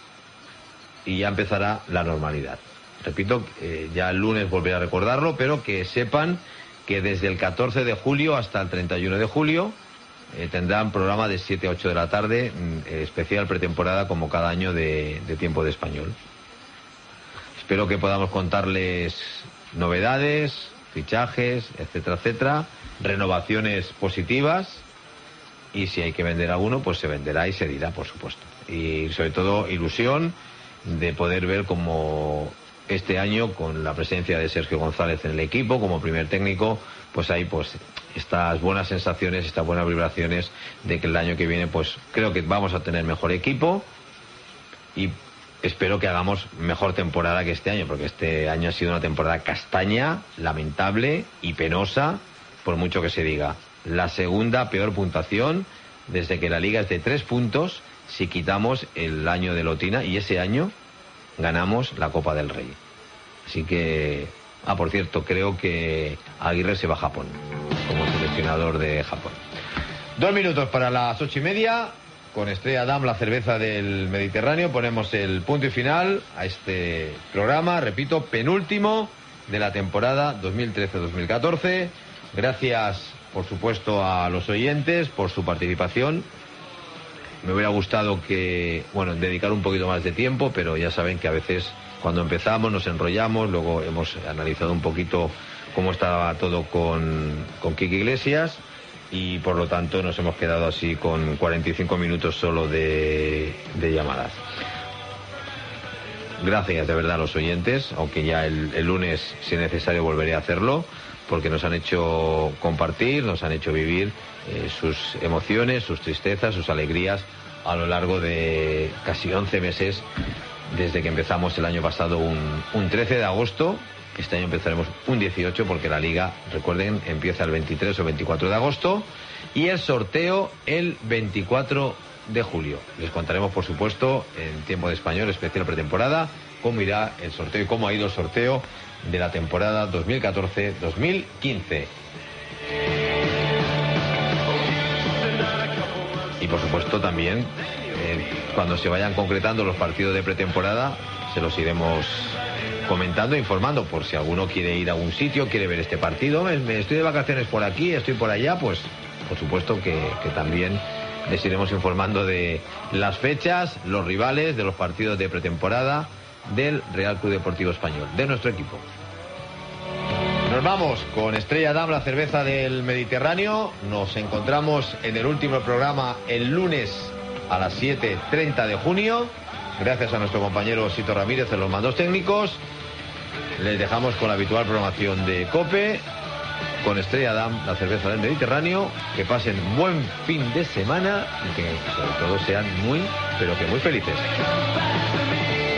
y ya empezará la normalidad. Repito, eh, ya el lunes volveré a recordarlo, pero que sepan que desde el catorce de julio hasta el treinta y uno de julio Eh, tendrán programa de siete a ocho de la tarde, eh, especial pretemporada como cada año de, de Tiempo de Español. Espero que podamos contarles novedades, fichajes, etcétera, etcétera, renovaciones positivas y si hay que vender alguno, pues se venderá y se dirá, por supuesto. Y sobre todo ilusión de poder ver cómo este año, con la presencia de Sergio González en el equipo como primer técnico, pues hay pues estas buenas sensaciones, estas buenas vibraciones de que el año que viene pues creo que vamos a tener mejor equipo y espero que hagamos mejor temporada que este año, porque este año ha sido una temporada castaña, lamentable y penosa, por mucho que se diga. La segunda peor puntuación desde que la liga es de tres puntos si quitamos el año de Lotina, y ese año ganamos la Copa del Rey. Así que, ah, por cierto, creo que Aguirre se va a Japón como seleccionador de Japón. Dos minutos para las ocho y media. Con Estrella Damm, la cerveza del Mediterráneo, ponemos el punto y final a este programa, repito, penúltimo de la temporada dos mil trece dos mil catorce. Gracias, por supuesto, a los oyentes por su participación. Me hubiera gustado que, bueno, dedicar un poquito más de tiempo, pero ya saben que a veces cuando empezamos nos enrollamos, luego hemos analizado un poquito cómo estaba todo con, con Quique Iglesias y por lo tanto nos hemos quedado así con cuarenta y cinco minutos solo de, de llamadas. Gracias de verdad a los oyentes, aunque ya el, el lunes, si es necesario, volveré a hacerlo, porque nos han hecho compartir, nos han hecho vivir eh, sus emociones, sus tristezas, sus alegrías a lo largo de casi once meses desde que empezamos el año pasado un, un trece de agosto. Este año empezaremos un dieciocho porque la liga, recuerden, empieza el veintitrés o veinticuatro de agosto y el sorteo el veinticuatro de julio. Les contaremos, por supuesto, en Tiempo de Español, especial pretemporada, cómo irá el sorteo y cómo ha ido el sorteo de la temporada dos mil catorce dos mil quince. Y por supuesto también, eh, cuando se vayan concretando los partidos de pretemporada, se los iremos comentando, informando, por si alguno quiere ir a algún sitio, quiere ver este partido. Me, me estoy de vacaciones por aquí, estoy por allá, pues por supuesto que, que también les iremos informando de las fechas, los rivales, de los partidos de pretemporada del Real Club Deportivo Español, de nuestro equipo. Nos vamos con Estrella Damm, la cerveza del Mediterráneo. Nos encontramos en el último programa el lunes a las siete treinta de junio. Gracias a nuestro compañero Sito Ramírez en los mandos técnicos. Les dejamos con la habitual programación de COPE, con Estrella Damm, la cerveza del Mediterráneo. Que pasen buen fin de semana y que sobre todo sean muy, pero que muy felices.